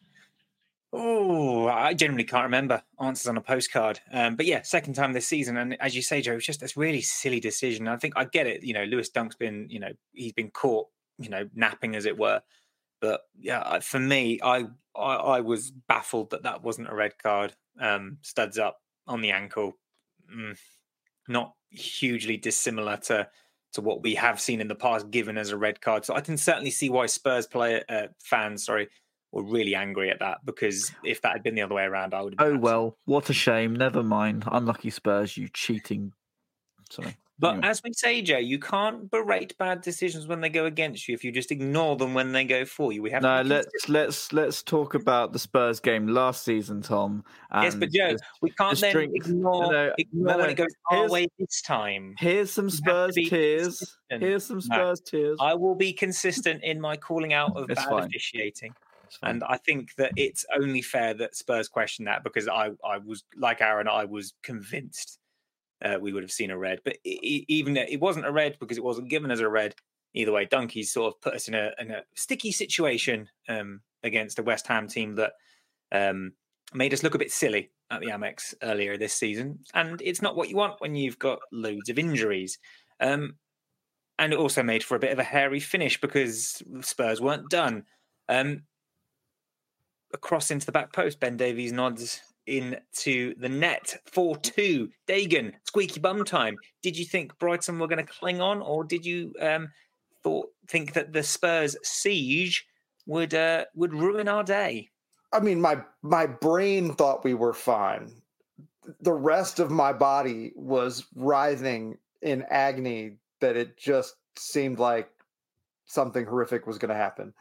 Oh, I generally can't remember answers on a postcard. But yeah, second time this season, and as you say, Joe, it's just this really silly decision. I think I get it. Lewis Dunk's been, he's been caught, napping as it were. But yeah, for me, I was baffled that wasn't a red card. Studs up on the ankle, not hugely dissimilar to what we have seen in the past, given as a red card. So I can certainly see why Spurs fans, were really angry at that, because if that had been the other way around, I would have been. Oh well, what a shame. Never mind. Unlucky Spurs, you cheating. Sorry. But Anyway. as we say, Joe, you can't berate bad decisions when they go against you if you just ignore them when they go for you. We have No, to let's talk about the Spurs game last season, Tom. yes, but Joe, we can't then ignore when it goes our way this time. Here's some Spurs tears. Consistent. Here's some Spurs tears. I will be consistent in my calling out of bad officiating. And I think that it's only fair that Spurs question that, because I was, like Aaron, I was convinced we would have seen a red. But even it wasn't a red because it wasn't given as a red. Either way, Dunkey's sort of put us in a sticky situation against a West Ham team that made us look a bit silly at the Amex earlier this season. And it's not what you want when you've got loads of injuries. And it also made for a bit of a hairy finish because Spurs weren't done. A cross into the back post, Ben Davies nods into the net. 4-2. Dagan, squeaky bum time. Did you think Brighton were going to cling on, or did you think that the Spurs siege would ruin our day? I mean, my brain thought we were fine. The rest of my body was writhing in agony that it just seemed like something horrific was going to happen.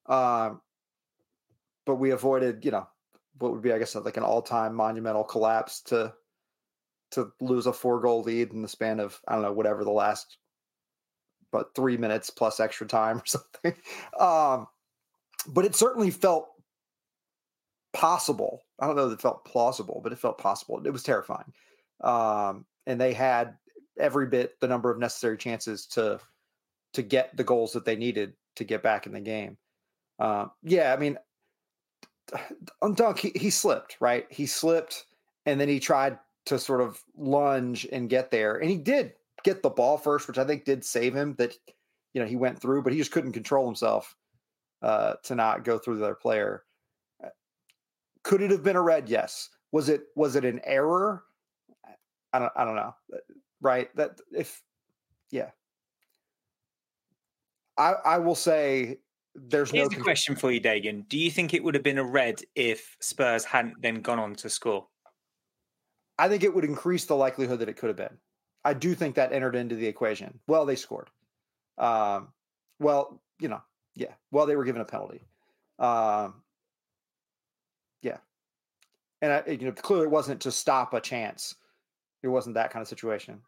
But we avoided, what would be, I guess, like an all-time monumental collapse to lose a 4-goal lead in the span of, I don't know, whatever the last, 3 minutes plus extra time or something. But it certainly felt possible. I don't know that it felt plausible, but it felt possible. It was terrifying. And they had every bit the number of necessary chances to get the goals that they needed to get back in the game. I mean, on Dunk, he slipped, right? He slipped, and then he tried to sort of lunge and get there. And he did get the ball first, which I think did save him, that, he went through, but he just couldn't control himself to not go through the other player. Could it have been a red? Yes. Was it an error? I don't know. Right. I will say there's Here's a question for you, Dagan. Do you think it would have been a red if Spurs hadn't then gone on to score? I think it would increase the likelihood that it could have been. I do think that entered into the equation. Well, they scored. Well, they were given a penalty. And clearly it wasn't to stop a chance. It wasn't that kind of situation.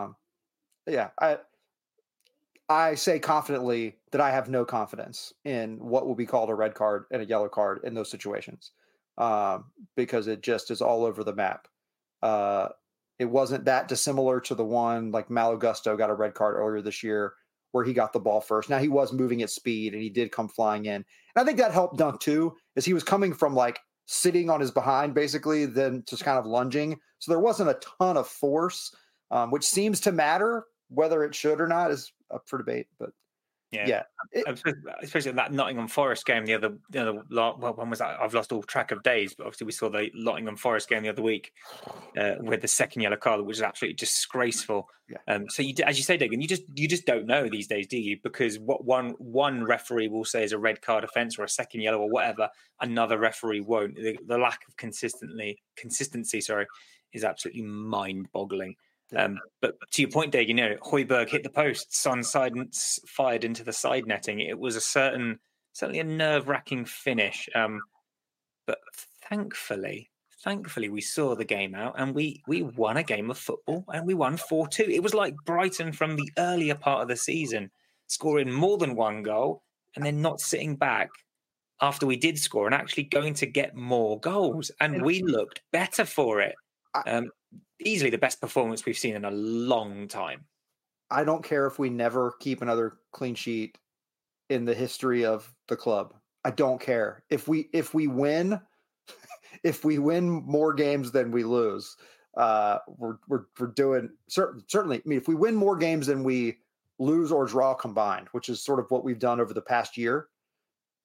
I say confidently that I have no confidence in what will be called a red card and a yellow card in those situations, because it just is all over the map. It wasn't that dissimilar to the one like Malo Gusto got a red card earlier this year where he got the ball first. Now he was moving at speed and he did come flying in. And I think that helped Dunk too, as he was coming from like sitting on his behind basically, then just kind of lunging. So there wasn't a ton of force, which seems to matter. Whether it should or not is up for debate, but especially that Nottingham Forest game the other when was that? I've lost all track of days, but obviously we saw the Nottingham Forest game the other week with the second yellow card, which is absolutely disgraceful. So as you say, Dagan, you just don't know these days, do you? Because what one referee will say is a red card offence or a second yellow or whatever, another referee won't. The lack of consistency, is absolutely mind-boggling. But to your point, Dave, Højbjerg hit the post, Son fired into the side netting. It was certainly a nerve-wracking finish. But thankfully, we saw the game out and we won a game of football and we won 4-2. It was like Brighton from the earlier part of the season, scoring more than one goal and then not sitting back after we did score and actually going to get more goals. And we looked better for it. Easily the best performance we've seen in a long time. I don't care if we never keep another clean sheet in the history of the club. I don't care if we win. If we win more games than we lose, we're doing certainly. I mean, if we win more games than we lose or draw combined, which is sort of what we've done over the past year,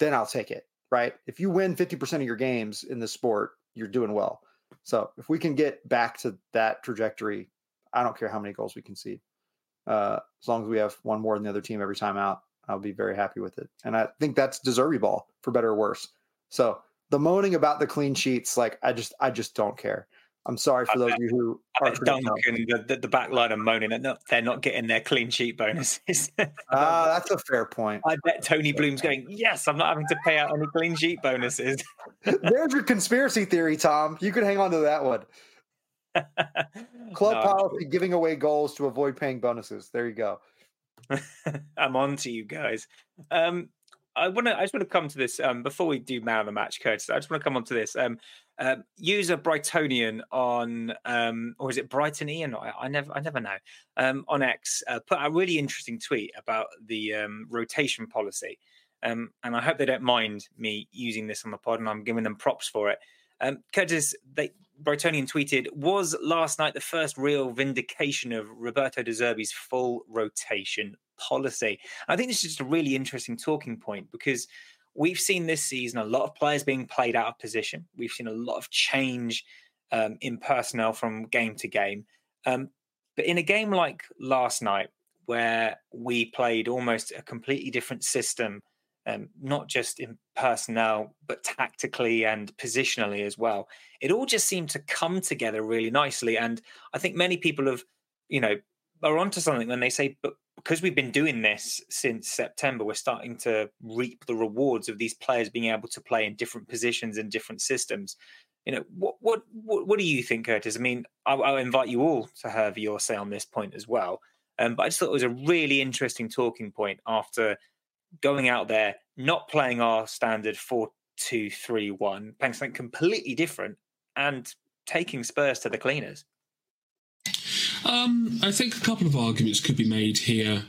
then I'll take it, right? If you win 50% of your games in this sport, you're doing well. So if we can get back to that trajectory, I don't care how many goals we concede. As long as we have one more than the other team every time out, I'll be very happy with it. And I think that's De Zerbi ball, for better or worse. So the moaning about the clean sheets, like I just don't care. I'm sorry for those of you who are Duncan, the back line are moaning that they're not getting their clean sheet bonuses. That's a fair point. I bet Tony Bloom's going, yes, I'm not having to pay out any clean sheet bonuses. There's your conspiracy theory, Tom. You could hang on to that one. Club policy giving away goals to avoid paying bonuses. There you go. I'm on to you guys. I just want to come to this before we do man of the match, Curtis. I just want to come on to this. User Brightonian on or is it Brighton Ian? I never know. On X put a really interesting tweet about the rotation policy. And I hope they don't mind me using this on the pod, and I'm giving them props for it. Curtis, Brightonian tweeted, was last night the first real vindication of Roberto De Zerbi's full rotation policy? I think this is just a really interesting talking point, because we've seen this season a lot of players being played out of position. We've seen a lot of change in personnel from game to game. But in a game like last night, where we played almost a completely different system, not just in personnel, but tactically and positionally as well, it all just seemed to come together really nicely. And I think many people have, are onto something when they say, but because we've been doing this since September, we're starting to reap the rewards of these players being able to play in different positions and different systems. What do you think, Curtis? I mean, I'll invite you all to have your say on this point as well. But I just thought it was a really interesting talking point after going out there, not playing our standard 4-2-3-1, playing something completely different and taking Spurs to the cleaners. I think a couple of arguments could be made here.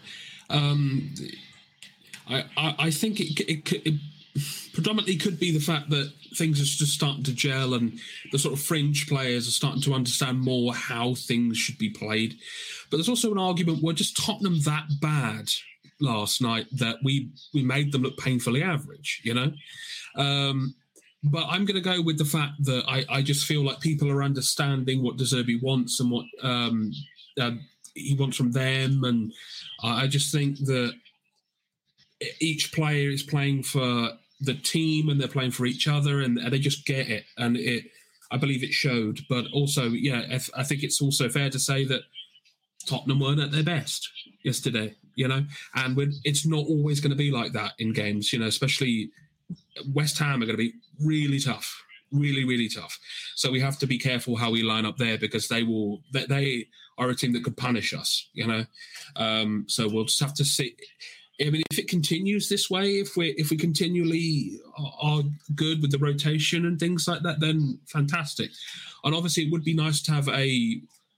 I think it predominantly could be the fact that things are just starting to gel, and the sort of fringe players are starting to understand more how things should be played. But there's also an argument, were just Tottenham that bad last night that we made them look painfully average, But I'm going to go with the fact that I just feel like people are understanding what De Zerbi wants and what he wants from them. And I just think that each player is playing for the team and they're playing for each other, and they just get it. And I believe it showed. But also, I think it's also fair to say that Tottenham weren't at their best yesterday, and it's not always going to be like that in games, especially West Ham are going to be really tough, really, really tough. So we have to be careful how we line up there, because they are a team that could punish us, So we'll just have to see. I mean, if it continues this way, if we continually are good with the rotation and things like that, then fantastic. And obviously, it would be nice to have a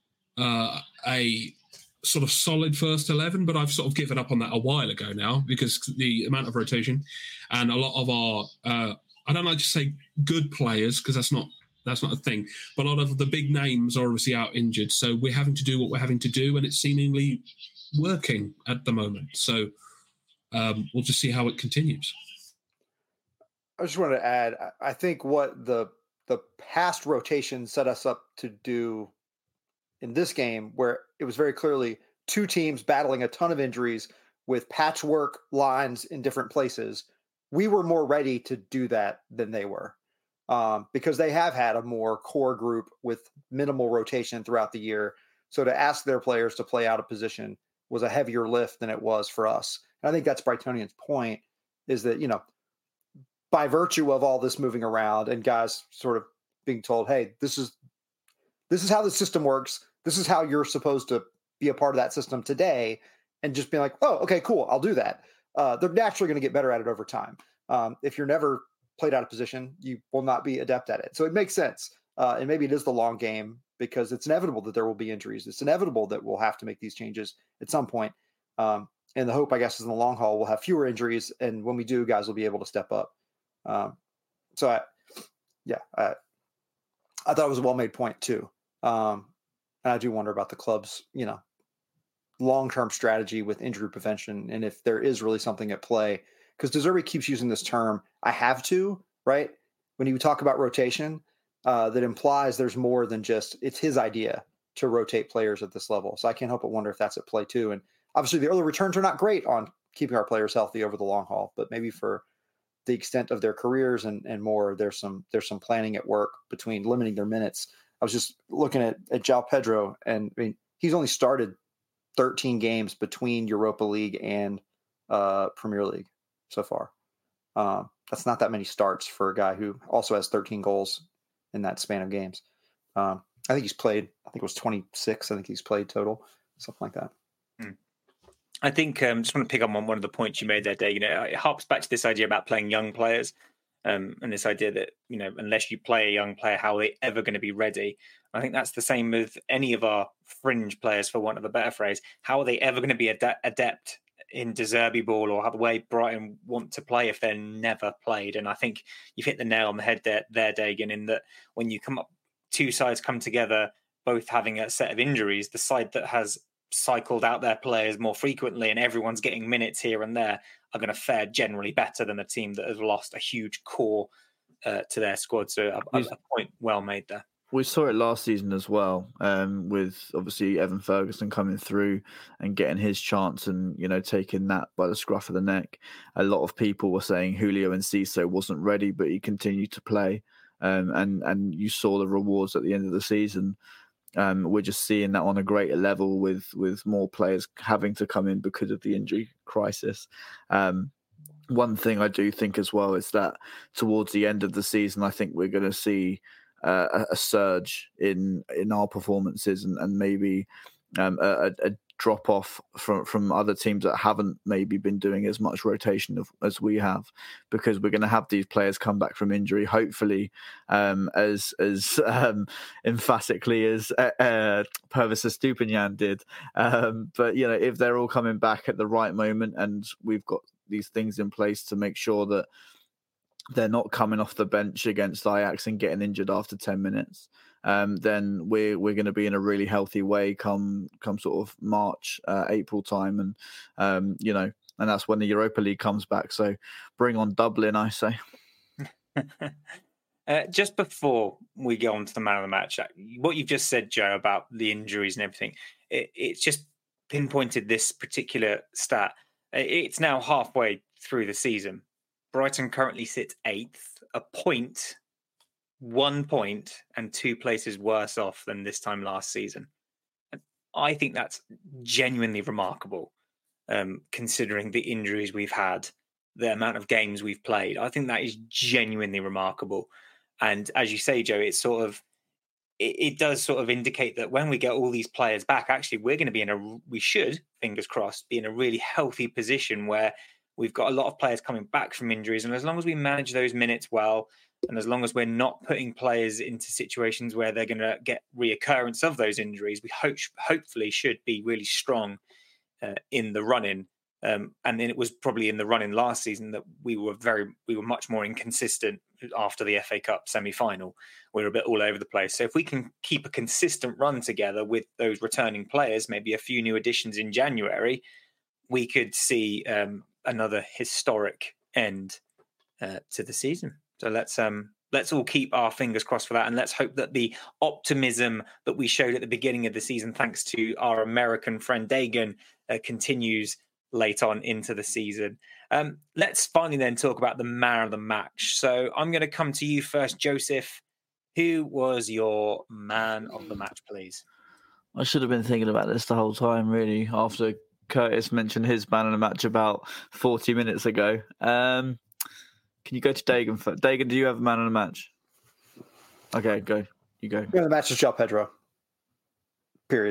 sort of solid first 11, but I've sort of given up on that a while ago now, because the amount of rotation and a lot of our I don't like to say good players, because that's not a thing, but a lot of the big names are obviously out injured, so we're having to do what we're having to do, and it's seemingly working at the moment. So we'll just see how it continues. I just wanted to add, I think what the past rotation set us up to do in this game, where it was very clearly two teams battling a ton of injuries with patchwork lines in different places, we were more ready to do that than they were, because they have had a more core group with minimal rotation throughout the year. So to ask their players to play out of position was a heavier lift than it was for us. And I think that's Brightonian's point, is that, by virtue of all this moving around and guys sort of being told, hey, this is how the system works. This is how you're supposed to be a part of that system today. And just being like, oh, okay, cool, I'll do that. They're naturally going to get better at it over time. If you're never played out of position, you will not be adept at it. So it makes sense. And maybe it is the long game, because it's inevitable that there will be injuries. It's inevitable that we'll have to make these changes at some point. And the hope, I guess, is in the long haul, we'll have fewer injuries. And when we do, guys will be able to step up. I thought it was a well-made point too. And I do wonder about the club's, long-term strategy with injury prevention. And if there is really something at play because De Zerbi keeps using this term, I have to, right? When you talk about rotation, that implies there's more than just, it's his idea to rotate players at this level. So I can't help but wonder if that's at play too. And obviously the early returns are not great on keeping our players healthy over the long haul, but maybe for the extent of their careers and more, there's some planning at work between limiting their minutes. I was just looking at João Pedro, and I mean, he's only started 13 games between Europa League and Premier League so far. That's not that many starts for a guy who also has 13 goals in that span of games. I think he's played, I think it was 26. I think he's played total, something like that. I think just want to pick up on one of the points you made there, Dave. It harps back to this idea about playing young players, and this idea that unless you play a young player, how are they ever going to be ready? I think that's the same with any of our fringe players, for want of a better phrase. How are they ever going to be adept in De Zerbi ball or how the way Brighton want to play if they're never played? And I think you've hit the nail on the head there, Dagan, in that when you come up, two sides come together, both having a set of injuries, the side that has cycled out their players more frequently and everyone's getting minutes here and there are going to fare generally better than a team that has lost a huge core to their squad. So a point well made there. We saw it last season as well, with obviously Evan Ferguson coming through and getting his chance and, taking that by the scruff of the neck. A lot of people were saying Julio Enciso wasn't ready, but he continued to play. And you saw the rewards at the end of the season. We're just seeing that on a greater level with more players having to come in because of the injury crisis. One thing I do think as well is that towards the end of the season, I think we're going to see a surge in our performances and maybe a drop off from other teams that haven't maybe been doing as much rotation as we have, because we're going to have these players come back from injury, hopefully as emphatically as Pervis Estupiñán did. But if they're all coming back at the right moment and we've got these things in place to make sure that they're not coming off the bench against Ajax and getting injured after 10 minutes, then we're going to be in a really healthy way come sort of March, April time. And, and that's when the Europa League comes back. So bring on Dublin, I say. Just before we go on to the man of the match, what you've just said, Joe, about the injuries and everything, it's just pinpointed this particular stat. It's now halfway through the season. Brighton currently sits 8th, 1 point, and 2 places worse off than this time last season. And I think that's genuinely remarkable, considering the injuries we've had, the amount of games we've played. I think that is genuinely remarkable. And as you say, Joe, it's it does sort of indicate that when we get all these players back, actually, we're going to be we should, fingers crossed, be in a really healthy position where we've got a lot of players coming back from injuries. And as long as we manage those minutes well, and as long as we're not putting players into situations where they're going to get reoccurrence of those injuries, we hopefully should be really strong in the run-in. And then it was probably in the run-in last season that we were much more inconsistent after the FA Cup semi-final. We were a bit all over the place. So if we can keep a consistent run together with those returning players, maybe a few new additions in January, we could see another historic end to the season. So let's all keep our fingers crossed for that, and let's hope that the optimism that we showed at the beginning of the season, thanks to our American friend Dagan, continues late on into the season. Let's finally then talk about the man of the match. So I'm going to come to you first, Joseph. Who was your man of the match, please? I should have been thinking about this the whole time, really, after Curtis mentioned his man of the match about 40 minutes ago. Can you go to Dagan first? Dagan, do you have a man of the match? Okay, go. You go. Man of the match is João Pedro. Period.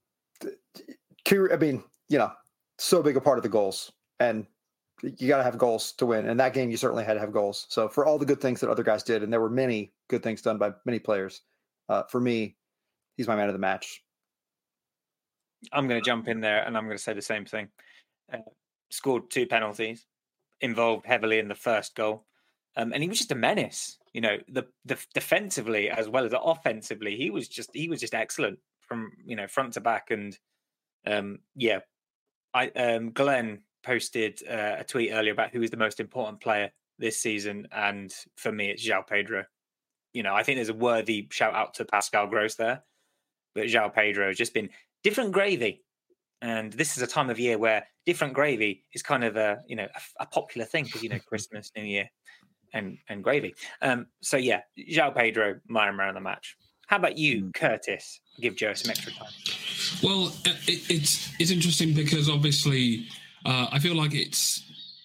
I mean, so big a part of the goals. And you got to have goals to win. And that game, you certainly had to have goals. So for all the good things that other guys did, and there were many good things done by many players, for me, he's my man of the match. I'm going to jump in there and I'm going to say the same thing. Scored 2 penalties, involved heavily in the first goal. And he was just a menace, the defensively as well as offensively. He was just excellent from, front to back. And Glenn, posted a tweet earlier about who is the most important player this season, and for me, it's João Pedro. I think there's a worthy shout out to Pascal Gross there, but João Pedro has just been different gravy. And this is a time of year where different gravy is kind of a popular thing because, Christmas, New Year and gravy. So, yeah, João Pedro, my man of the match. How about you, Curtis? Give Joe some extra time. Well, it's interesting because obviously I feel like it's...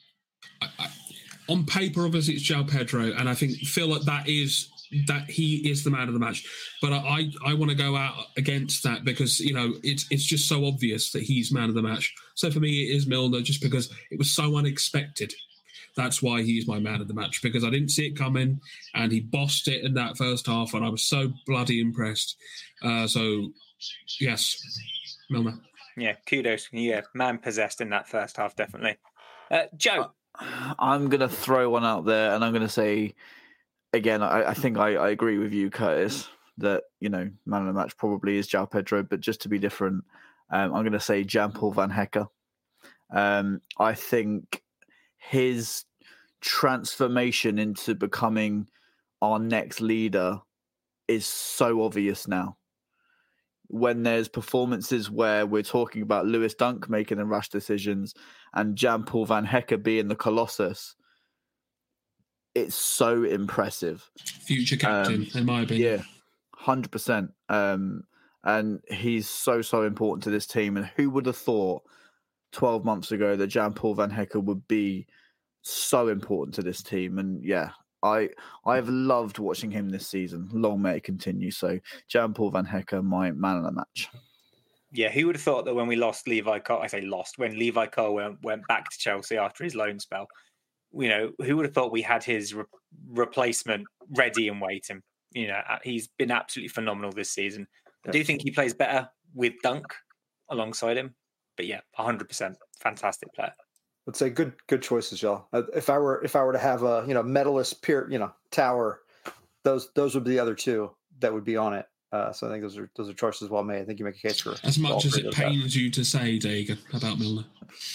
on paper, obviously, it's João Pedro, and I feel like that he is the man of the match. But I want to go out against that because, it's just so obvious that he's man of the match. So for me, it is Milner, just because it was so unexpected. That's why he's my man of the match, because I didn't see it coming, and he bossed it in that first half, and I was so bloody impressed. So, yes, Milner. Yeah, kudos. Yeah, man possessed in that first half, definitely. Joe? I'm going to throw one out there, and I'm going to say, again, I think I agree with you, Curtis, that, man of the match probably is João Pedro, but just to be different, I'm going to say Jan-Paul van Hecke. I think his transformation into becoming our next leader is so obvious now. When there's performances where we're talking about Lewis Dunk making the rash decisions and Jan-Paul van Hecke being the Colossus, it's so impressive. Future captain, in my opinion. Yeah, 100%. And he's so important to this team. And who would have thought 12 months ago that Jan-Paul van Hecke would be so important to this team? And yeah, I've loved watching him this season. Long may it continue. So Jan-Paul van Hecke, my man of the match. Yeah, who would have thought that when we lost Levi Cole, when Levi Cole went back to Chelsea after his loan spell, who would have thought we had his replacement ready and waiting? He's been absolutely phenomenal this season. I do think he plays better with Dunk alongside him. But yeah, 100%. Fantastic player. Let's say good choices, y'all. If I were to have a medalist tower, those would be the other two that would be on it. So I think those are choices well made. I think you make a case for as much as it pains you to say, Dagan, about Milner.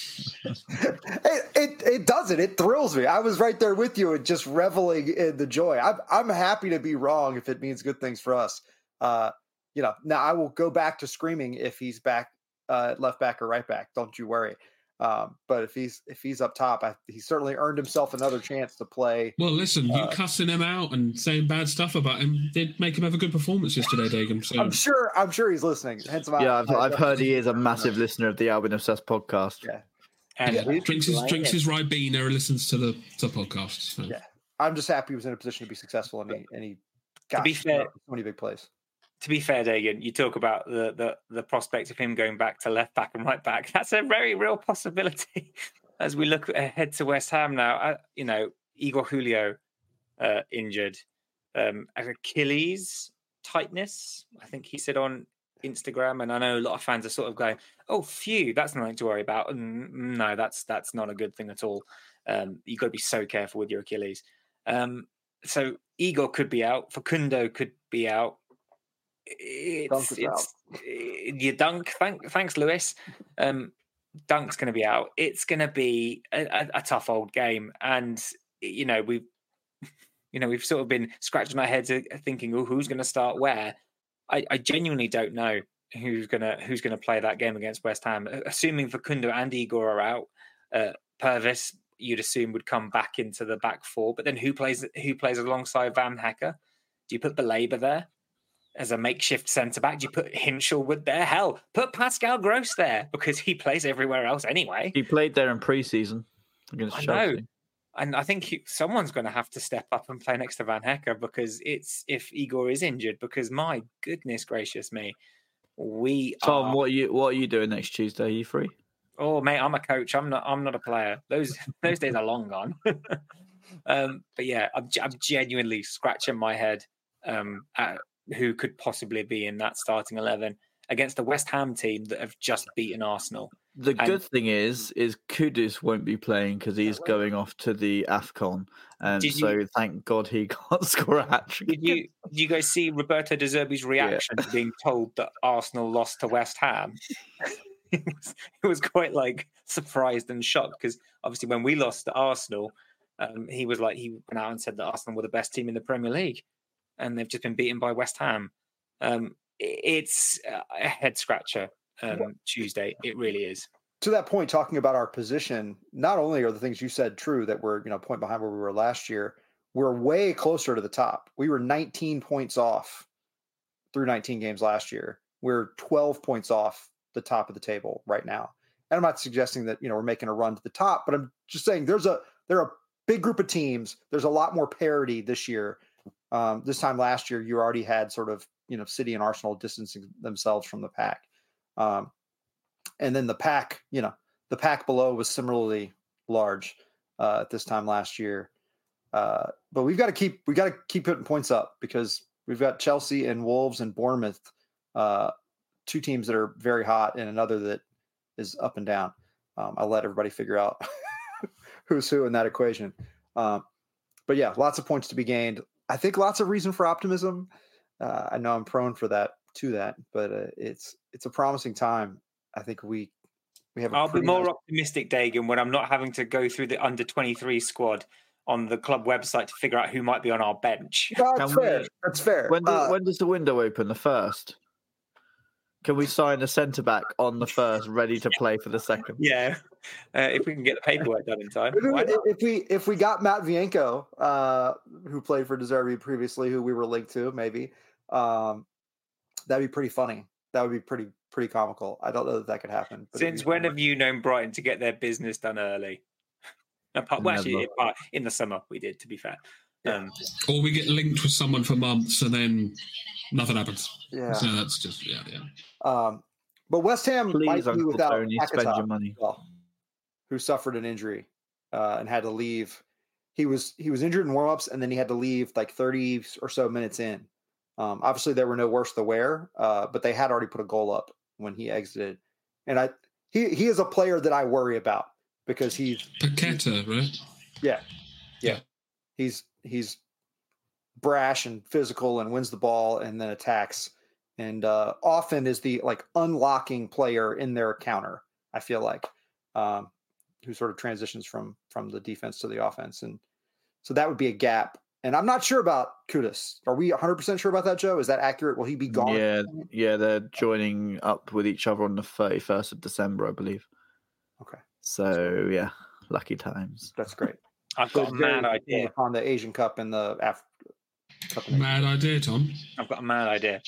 It doesn't. It thrills me. I was right there with you and just reveling in the joy. I'm happy to be wrong if it means good things for us. Now I will go back to screaming if he's back left back or right back. Don't you worry. But if he's up top, he certainly earned himself another chance to play. Well, listen, you cussing him out and saying bad stuff about him did make him have a good performance yesterday, Dagan. So I'm sure he's listening. Hence I've heard he is a massive listener of the Albion Obsessed podcast. Yeah, and drinks his Ribena and listens to the podcasts. So. Yeah, I'm just happy he was in a position to be successful, and he got to be fair, so many big plays. To be fair, Dagan, you talk about the prospect of him going back to left back and right back. That's a very real possibility as we look ahead to West Ham now. Igor Julio injured, Achilles tightness, I think he said on Instagram, and I know a lot of fans are sort of going, "Oh, phew, that's nothing to worry about." And no, that's not a good thing at all. You've got to be so careful with your Achilles. So Igor could be out. Facundo could be out. Dunk. Thanks, Lewis. Dunk's going to be out. It's going to be a tough old game, and we've sort of been scratching our heads thinking, "Oh, who's going to start where?" I genuinely don't know who's going to play that game against West Ham. Assuming Facundo and Igor are out, Purvis you'd assume would come back into the back four. But then who plays alongside Van Hecke? Do you put Baleba there as a makeshift centre-back? Do you put Hinshelwood there? Hell, put Pascal Gross there because he plays everywhere else anyway. He played there in pre-season against Chelsea. Know. And I think someone's going to have to step up and play next to Van Hecke because if Igor is injured, because my goodness gracious me, Tom, what are you doing next Tuesday? Are you free? Oh, mate, I'm a coach. I'm not a player. Those days are long gone. But yeah, I'm genuinely scratching my head at who could possibly be in that starting 11 against the West Ham team that have just beaten Arsenal. The good thing is Kudus won't be playing because he's going off to the AFCON. So thank God he can't score a hat-trick. Did you guys see Roberto De Zerbi's reaction to being told that Arsenal lost to West Ham? he was quite like surprised and shocked because obviously when we lost to Arsenal, he was like, he went out and said that Arsenal were the best team in the Premier League, and they've just been beaten by West Ham. It's a head scratcher. Tuesday, it really is. To that point, talking about our position, not only are the things you said true that we're a point behind where we were last year, we're way closer to the top. We were 19 points off through 19 games last year. We're 12 points off the top of the table right now. And I'm not suggesting that we're making a run to the top, but I'm just saying there are a big group of teams. There's a lot more parity this year. This time last year, you already had sort of City and Arsenal distancing themselves from the pack. And then the pack below was similarly large at this time last year. But we got to keep putting points up because we've got Chelsea and Wolves and Bournemouth, two teams that are very hot and another that is up and down. I'll let everybody figure out who's who in that equation. But yeah, lots of points to be gained. I think lots of reason for optimism. I know I'm prone for that, but it's a promising time. I think we have. I'll be more optimistic, Dagan, when I'm not having to go through the under-23 squad on the club website to figure out who might be on our bench. That's fair. That's fair. When does the window open? The 1st? Can we sign a centre-back on the 1st, ready to play for the 2nd? Yeah, if we can get the paperwork done in time. If we got Matt Vienko, who played for De Zerbi previously, who we were linked to, maybe that'd be pretty funny. That would be pretty comical. I don't know that could happen. Since when have you known Brighton to get their business done early? Actually, in the summer we did. To be fair, or we get linked with someone for months and then nothing happens. Yeah, so that's just but West Ham might be without Tony, spend your money. Who suffered an injury and had to leave. He was injured in warm-ups and then he had to leave like 30 or so minutes in. Obviously, there were no worse the wear, but they had already put a goal up when he exited. And he is a player that I worry about because he's Paqueta, right? Yeah. He's brash and physical and wins the ball and then attacks, and often is the like unlocking player in their counter. I feel like who sort of transitions from the defense to the offense, and so that would be a gap. And I'm not sure about Kudus. Are we 100% sure about that, Joe? Is that accurate? Will he be gone? Yeah, they're joining up with each other on the 31st of December, I believe. Okay. So, yeah, lucky times. That's great. I've got a mad idea. On the Asian Cup and the Africa Cup. Mad idea, Tom. I've got a mad idea.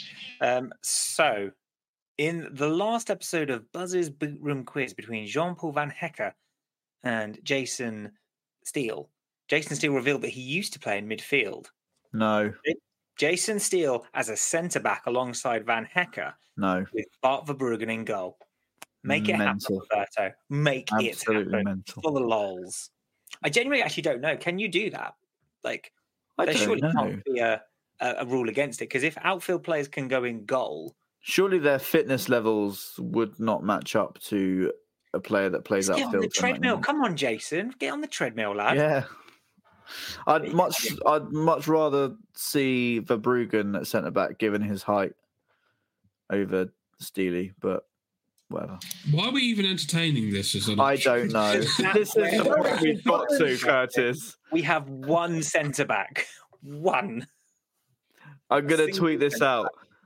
So, in the last episode of Buzz's Boot Room Quiz between Jean-Paul Van Hecke and Jason Steele, Jason Steele revealed that he used to play in midfield. No. Jason Steele as a centre-back alongside Van Hecke. No. With Bart Verbruggen in goal. Make it happen, Roberto. Make it happen. Mental. For the lols. I genuinely actually don't know. Can you do that? Like, there surely can't be a rule against it, because if outfield players can go in goal... Surely their fitness levels would not match up to a player that plays outfield. Get on the treadmill. Come on, Jason. Get on the treadmill, lad. Yeah. I'd much rather see Verbruggen at centre back, given his height, over Steely, but whatever. Why are we even entertaining this? I don't know. This is the point we've got to, Curtis. We have one centre back. One. I'm going to tweet this out.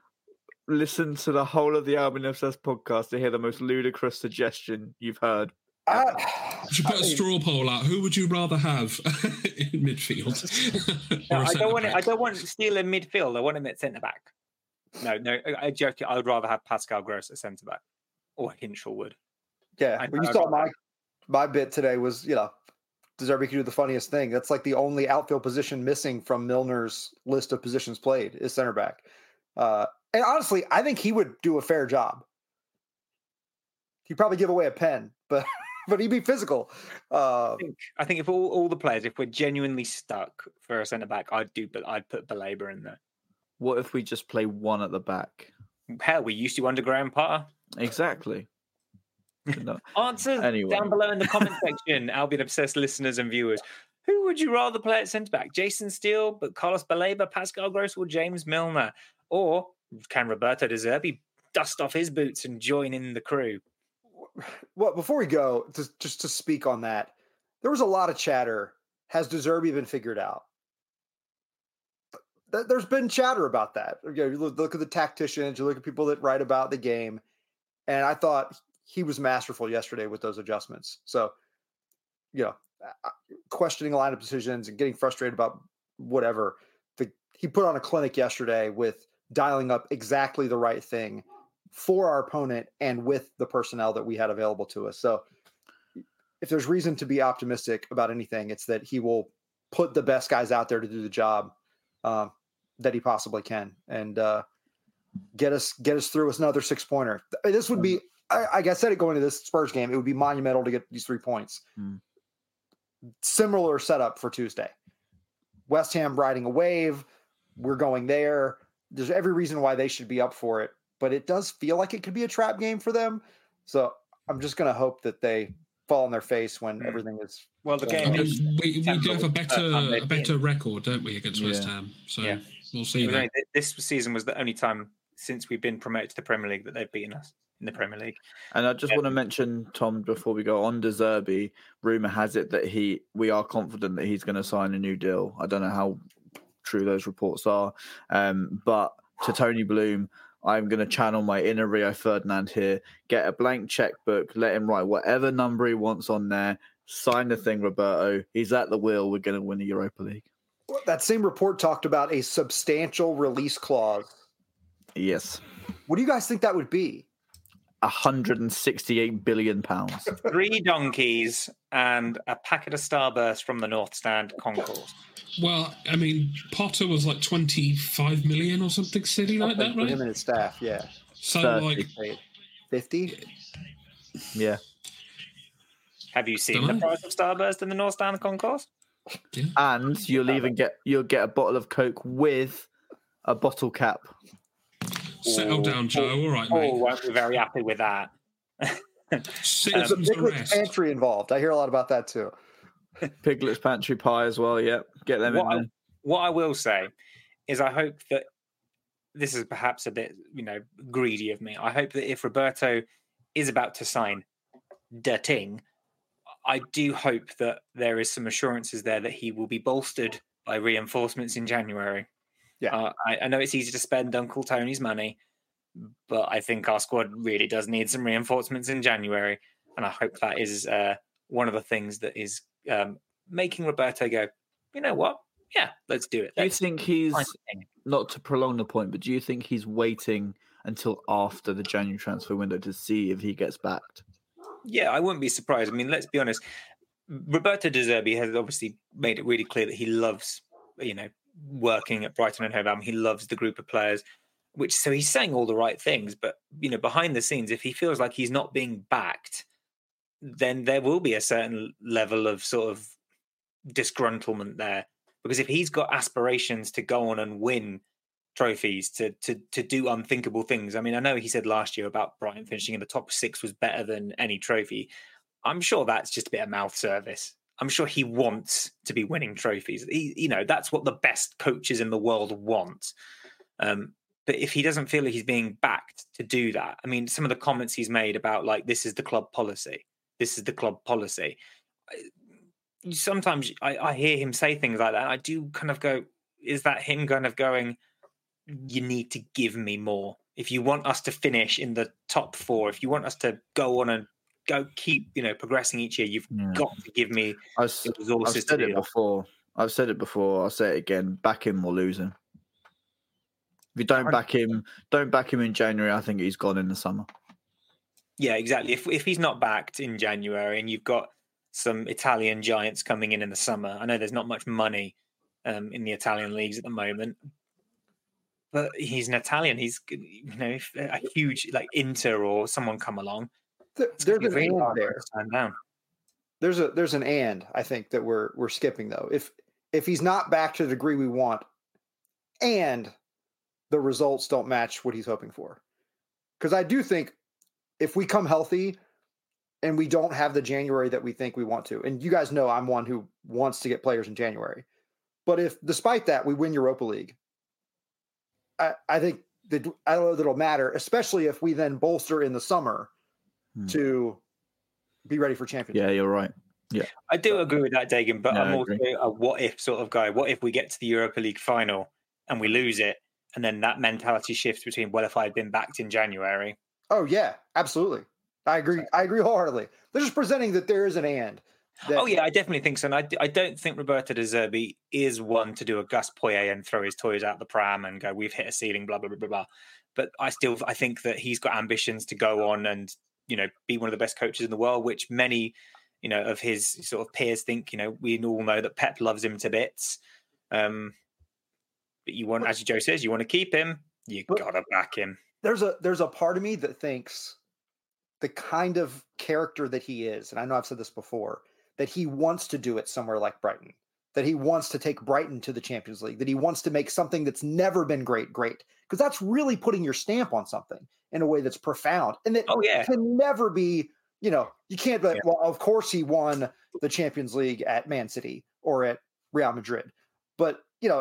Listen to the whole of the Albion Obsessed podcast to hear the most ludicrous suggestion you've heard. You should put a straw poll out. Who would you rather have in midfield? No, I don't want Steele in midfield. I want him at centre back. No, I joke. I would rather have Pascal Gross at centre back, or Hinchell would. Yeah, when you saw my bit today was, De Zerbi could do the funniest thing. That's like the only outfield position missing from Milner's list of positions played is centre back. And honestly, I think he would do a fair job. He'd probably give away a pen, but he'd be physical. I think if all the players, if we're genuinely stuck for a centre back, I'd put Baleba in there. What if we just play one at the back? Hell, we used to under Graham Potter. Exactly. Answers down below in the comment section, Albion Obsessed listeners and viewers. Who would you rather play at centre back? Jason Steele, but Carlos Baleba, Pascal Gross, or James Milner? Or can Roberto De Zerbi dust off his boots and join in the crew? well, before we go, just to speak on that, there was a lot of chatter. Has De Zerbi been figured out? There's been chatter about that. You look at the tacticians, you look at people that write about the game, and I thought he was masterful yesterday with those adjustments. So, questioning lineup decisions and getting frustrated about whatever. He put on a clinic yesterday with dialing up exactly the right thing for our opponent and with the personnel that we had available to us. So if there's reason to be optimistic about anything, it's that he will put the best guys out there to do the job that he possibly can and get us through with another 6-pointer. This would be, I said it going into this Spurs game, it would be monumental to get these 3 points. Similar setup for Tuesday. West Ham riding a wave. We're going there. There's every reason why they should be up for it, but it does feel like it could be a trap game for them. So I'm just going to hope that they fall on their face when everything is. Well, the game is. We do have a better record, don't we, against West Ham? So we'll see. This season was the only time since we've been promoted to the Premier League that they've beaten us in the Premier League. And I just want to mention, Tom, before we go on, De Zerbi, rumor has it that we are confident that he's going to sign a new deal. I don't know how true those reports are, but to Tony Bloom, I'm going to channel my inner Rio Ferdinand here, get a blank checkbook, let him write whatever number he wants on there, sign the thing, Roberto. He's at the wheel. We're going to win the Europa League. Well, that same report talked about a substantial release clause. Yes. What do you guys think that would be? £168 billion. 3 donkeys and a packet of Starburst from the North Stand concourse. Well, I mean, Potter was like 25 million or something silly like that, right? Him and his staff, yeah. So 30. like 50? Yeah. Have you seen the price of Starburst in the North Stand concourse? Yeah. And you'll get a bottle of Coke with a bottle cap. Settle down, Joe. All right, mate. Oh, won't be very happy with that. There's a Piglet's Pantry involved. I hear a lot about that too. Piglet's Pantry pie as well. Yep, get them in there. What I will say is, I hope that this is perhaps a bit, greedy of me. I hope that if Roberto is about to sign the Ting, I do hope that there is some assurances there that he will be bolstered by reinforcements in January. Yeah, I know it's easy to spend Uncle Tony's money, but I think our squad really does need some reinforcements in January, and I hope that is one of the things that is making Roberto go, you know what? Yeah, let's do it. Do you think he's, not to prolong the point, but do you think he's waiting until after the January transfer window to see if he gets backed? Yeah, I wouldn't be surprised. I mean, let's be honest. Roberto De Zerbi has obviously made it really clear that he loves, working at Brighton and Hove Albion. He loves the group of players, so he's saying all the right things. But, behind the scenes, if he feels like he's not being backed, then there will be a certain level of sort of disgruntlement there. Because if he's got aspirations to go on and win trophies, to do unthinkable things. I mean, I know he said last year about Brighton finishing in the top 6 was better than any trophy. I'm sure that's just a bit of mouth service. I'm sure he wants to be winning trophies. That's what the best coaches in the world want. But if he doesn't feel like he's being backed to do that, I mean, some of the comments he's made about this is the club policy. This is the club policy. Sometimes I hear him say things like that. And I do kind of go, is that him kind of going, you need to give me more. If you want us to finish in the top 4, if you want us to go on and keep progressing each year, you've got to give me the resources to do that. I've said it before, I'll say it again, back him or lose him. If you don't back him in January, I think he's gone in the summer. Yeah, exactly. If he's not backed in January and you've got some Italian giants coming in the summer, I know there's not much money in the Italian leagues at the moment, but he's an Italian. He's if a huge Inter or someone come along. There's an and there. Down. There's an and I think that we're skipping though. If he's not back to the degree we want, and the results don't match what he's hoping for, because I do think if we come healthy and we don't have the January that we think we want to, and you guys know I'm one who wants to get players in January, but if despite that we win Europa League, I think that I don't know that it'll matter, especially if we then bolster in the summer to be ready for championship. Yeah, you're right. Yeah, I do agree with that, Dagan, but No, I'm I also agree. a what if sort of guy. What if we get to the Europa League final and we lose it, and then that mentality shifts between, well, if I had been backed in January. Oh yeah, absolutely. I agree. I agree wholeheartedly. They're just presenting that there is an and. That, Oh yeah, I definitely think so. And I don't think Roberto De Zerbi is one to do a Gus Poyet and throw his toys out the pram and go, we've hit a ceiling, blah blah blah blah blah. But I think that he's got ambitions to go on and be one of the best coaches in the world, which many of his sort of peers think. We all know that Pep loves him to bits. But you want, as Joe says, you want to keep him. You gotta back him. There's a part of me that thinks the kind of character that he is, and I know I've said this before, that he wants to do it somewhere like Brighton, that he wants to take Brighton to the Champions League, that he wants to make something that's never been great, because that's really putting your stamp on something in a way that's profound, and that can never be, you can't, well, of course he won the Champions League at Man City or at Real Madrid, but,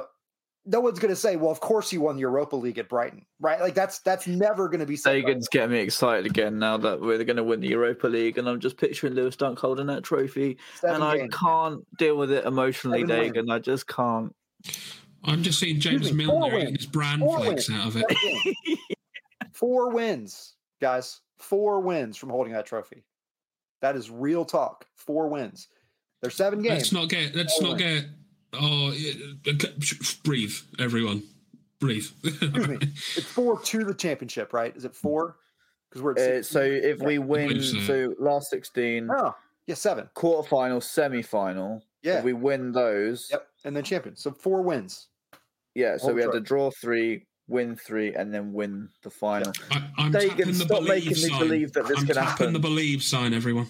no one's going to say, well, of course he won the Europa League at Brighton, right? Like that's never going to be said. Dagan's getting me excited again now that we're going to win the Europa League, and I'm just picturing Lewis Dunk holding that trophy, and I can't deal with it emotionally, Dagan. I just can't. I'm just seeing James Milner eating his bran flakes out of it. 4 wins, guys. 4 wins from holding that trophy. That is real talk. 4 wins. There's 7 games. Let's not get. Oh, breathe, everyone. Breathe. Excuse me. It's 4 to the championship, right? Is it 4? Because we're at so if we win, so last 16. Oh, yeah, 7. Quarterfinal, semi-final. Yeah. If we win those. Yep, and then champion. So 4 wins. Yeah, so we had to draw 3, win 3, and then win the final. I'm Dagan, stop making me believe that this can happen. I'm tapping the believe sign, everyone.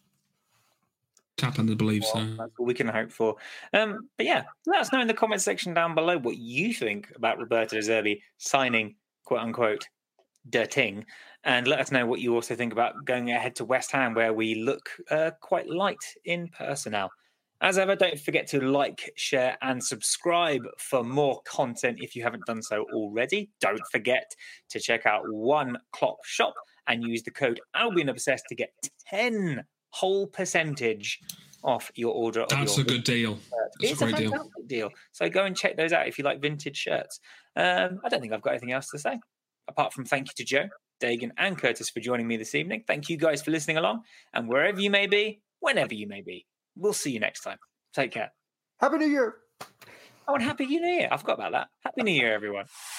Tapping the believe sign. That's all we can hope for. But yeah, let us know in the comment section down below what you think about Roberto De Zerbi signing, quote unquote, Der Ting. And let us know what you also think about going ahead to West Ham, where we look quite light in personnel. As ever, don't forget to like, share, and subscribe for more content if you haven't done so already. Don't forget to check out One Clock Shop and use the code AlbionObsessed to get 10 whole percentage off your order. That's a good deal. It's a fantastic deal. So go and check those out if you like vintage shirts. I don't think I've got anything else to say, apart from thank you to Joe, Dagan, and Curtis for joining me this evening. Thank you guys for listening along. And wherever you may be, whenever you may be, we'll see you next time. Take care. Happy New Year. Oh, and Happy New Year. I forgot about that. Happy New Year, everyone.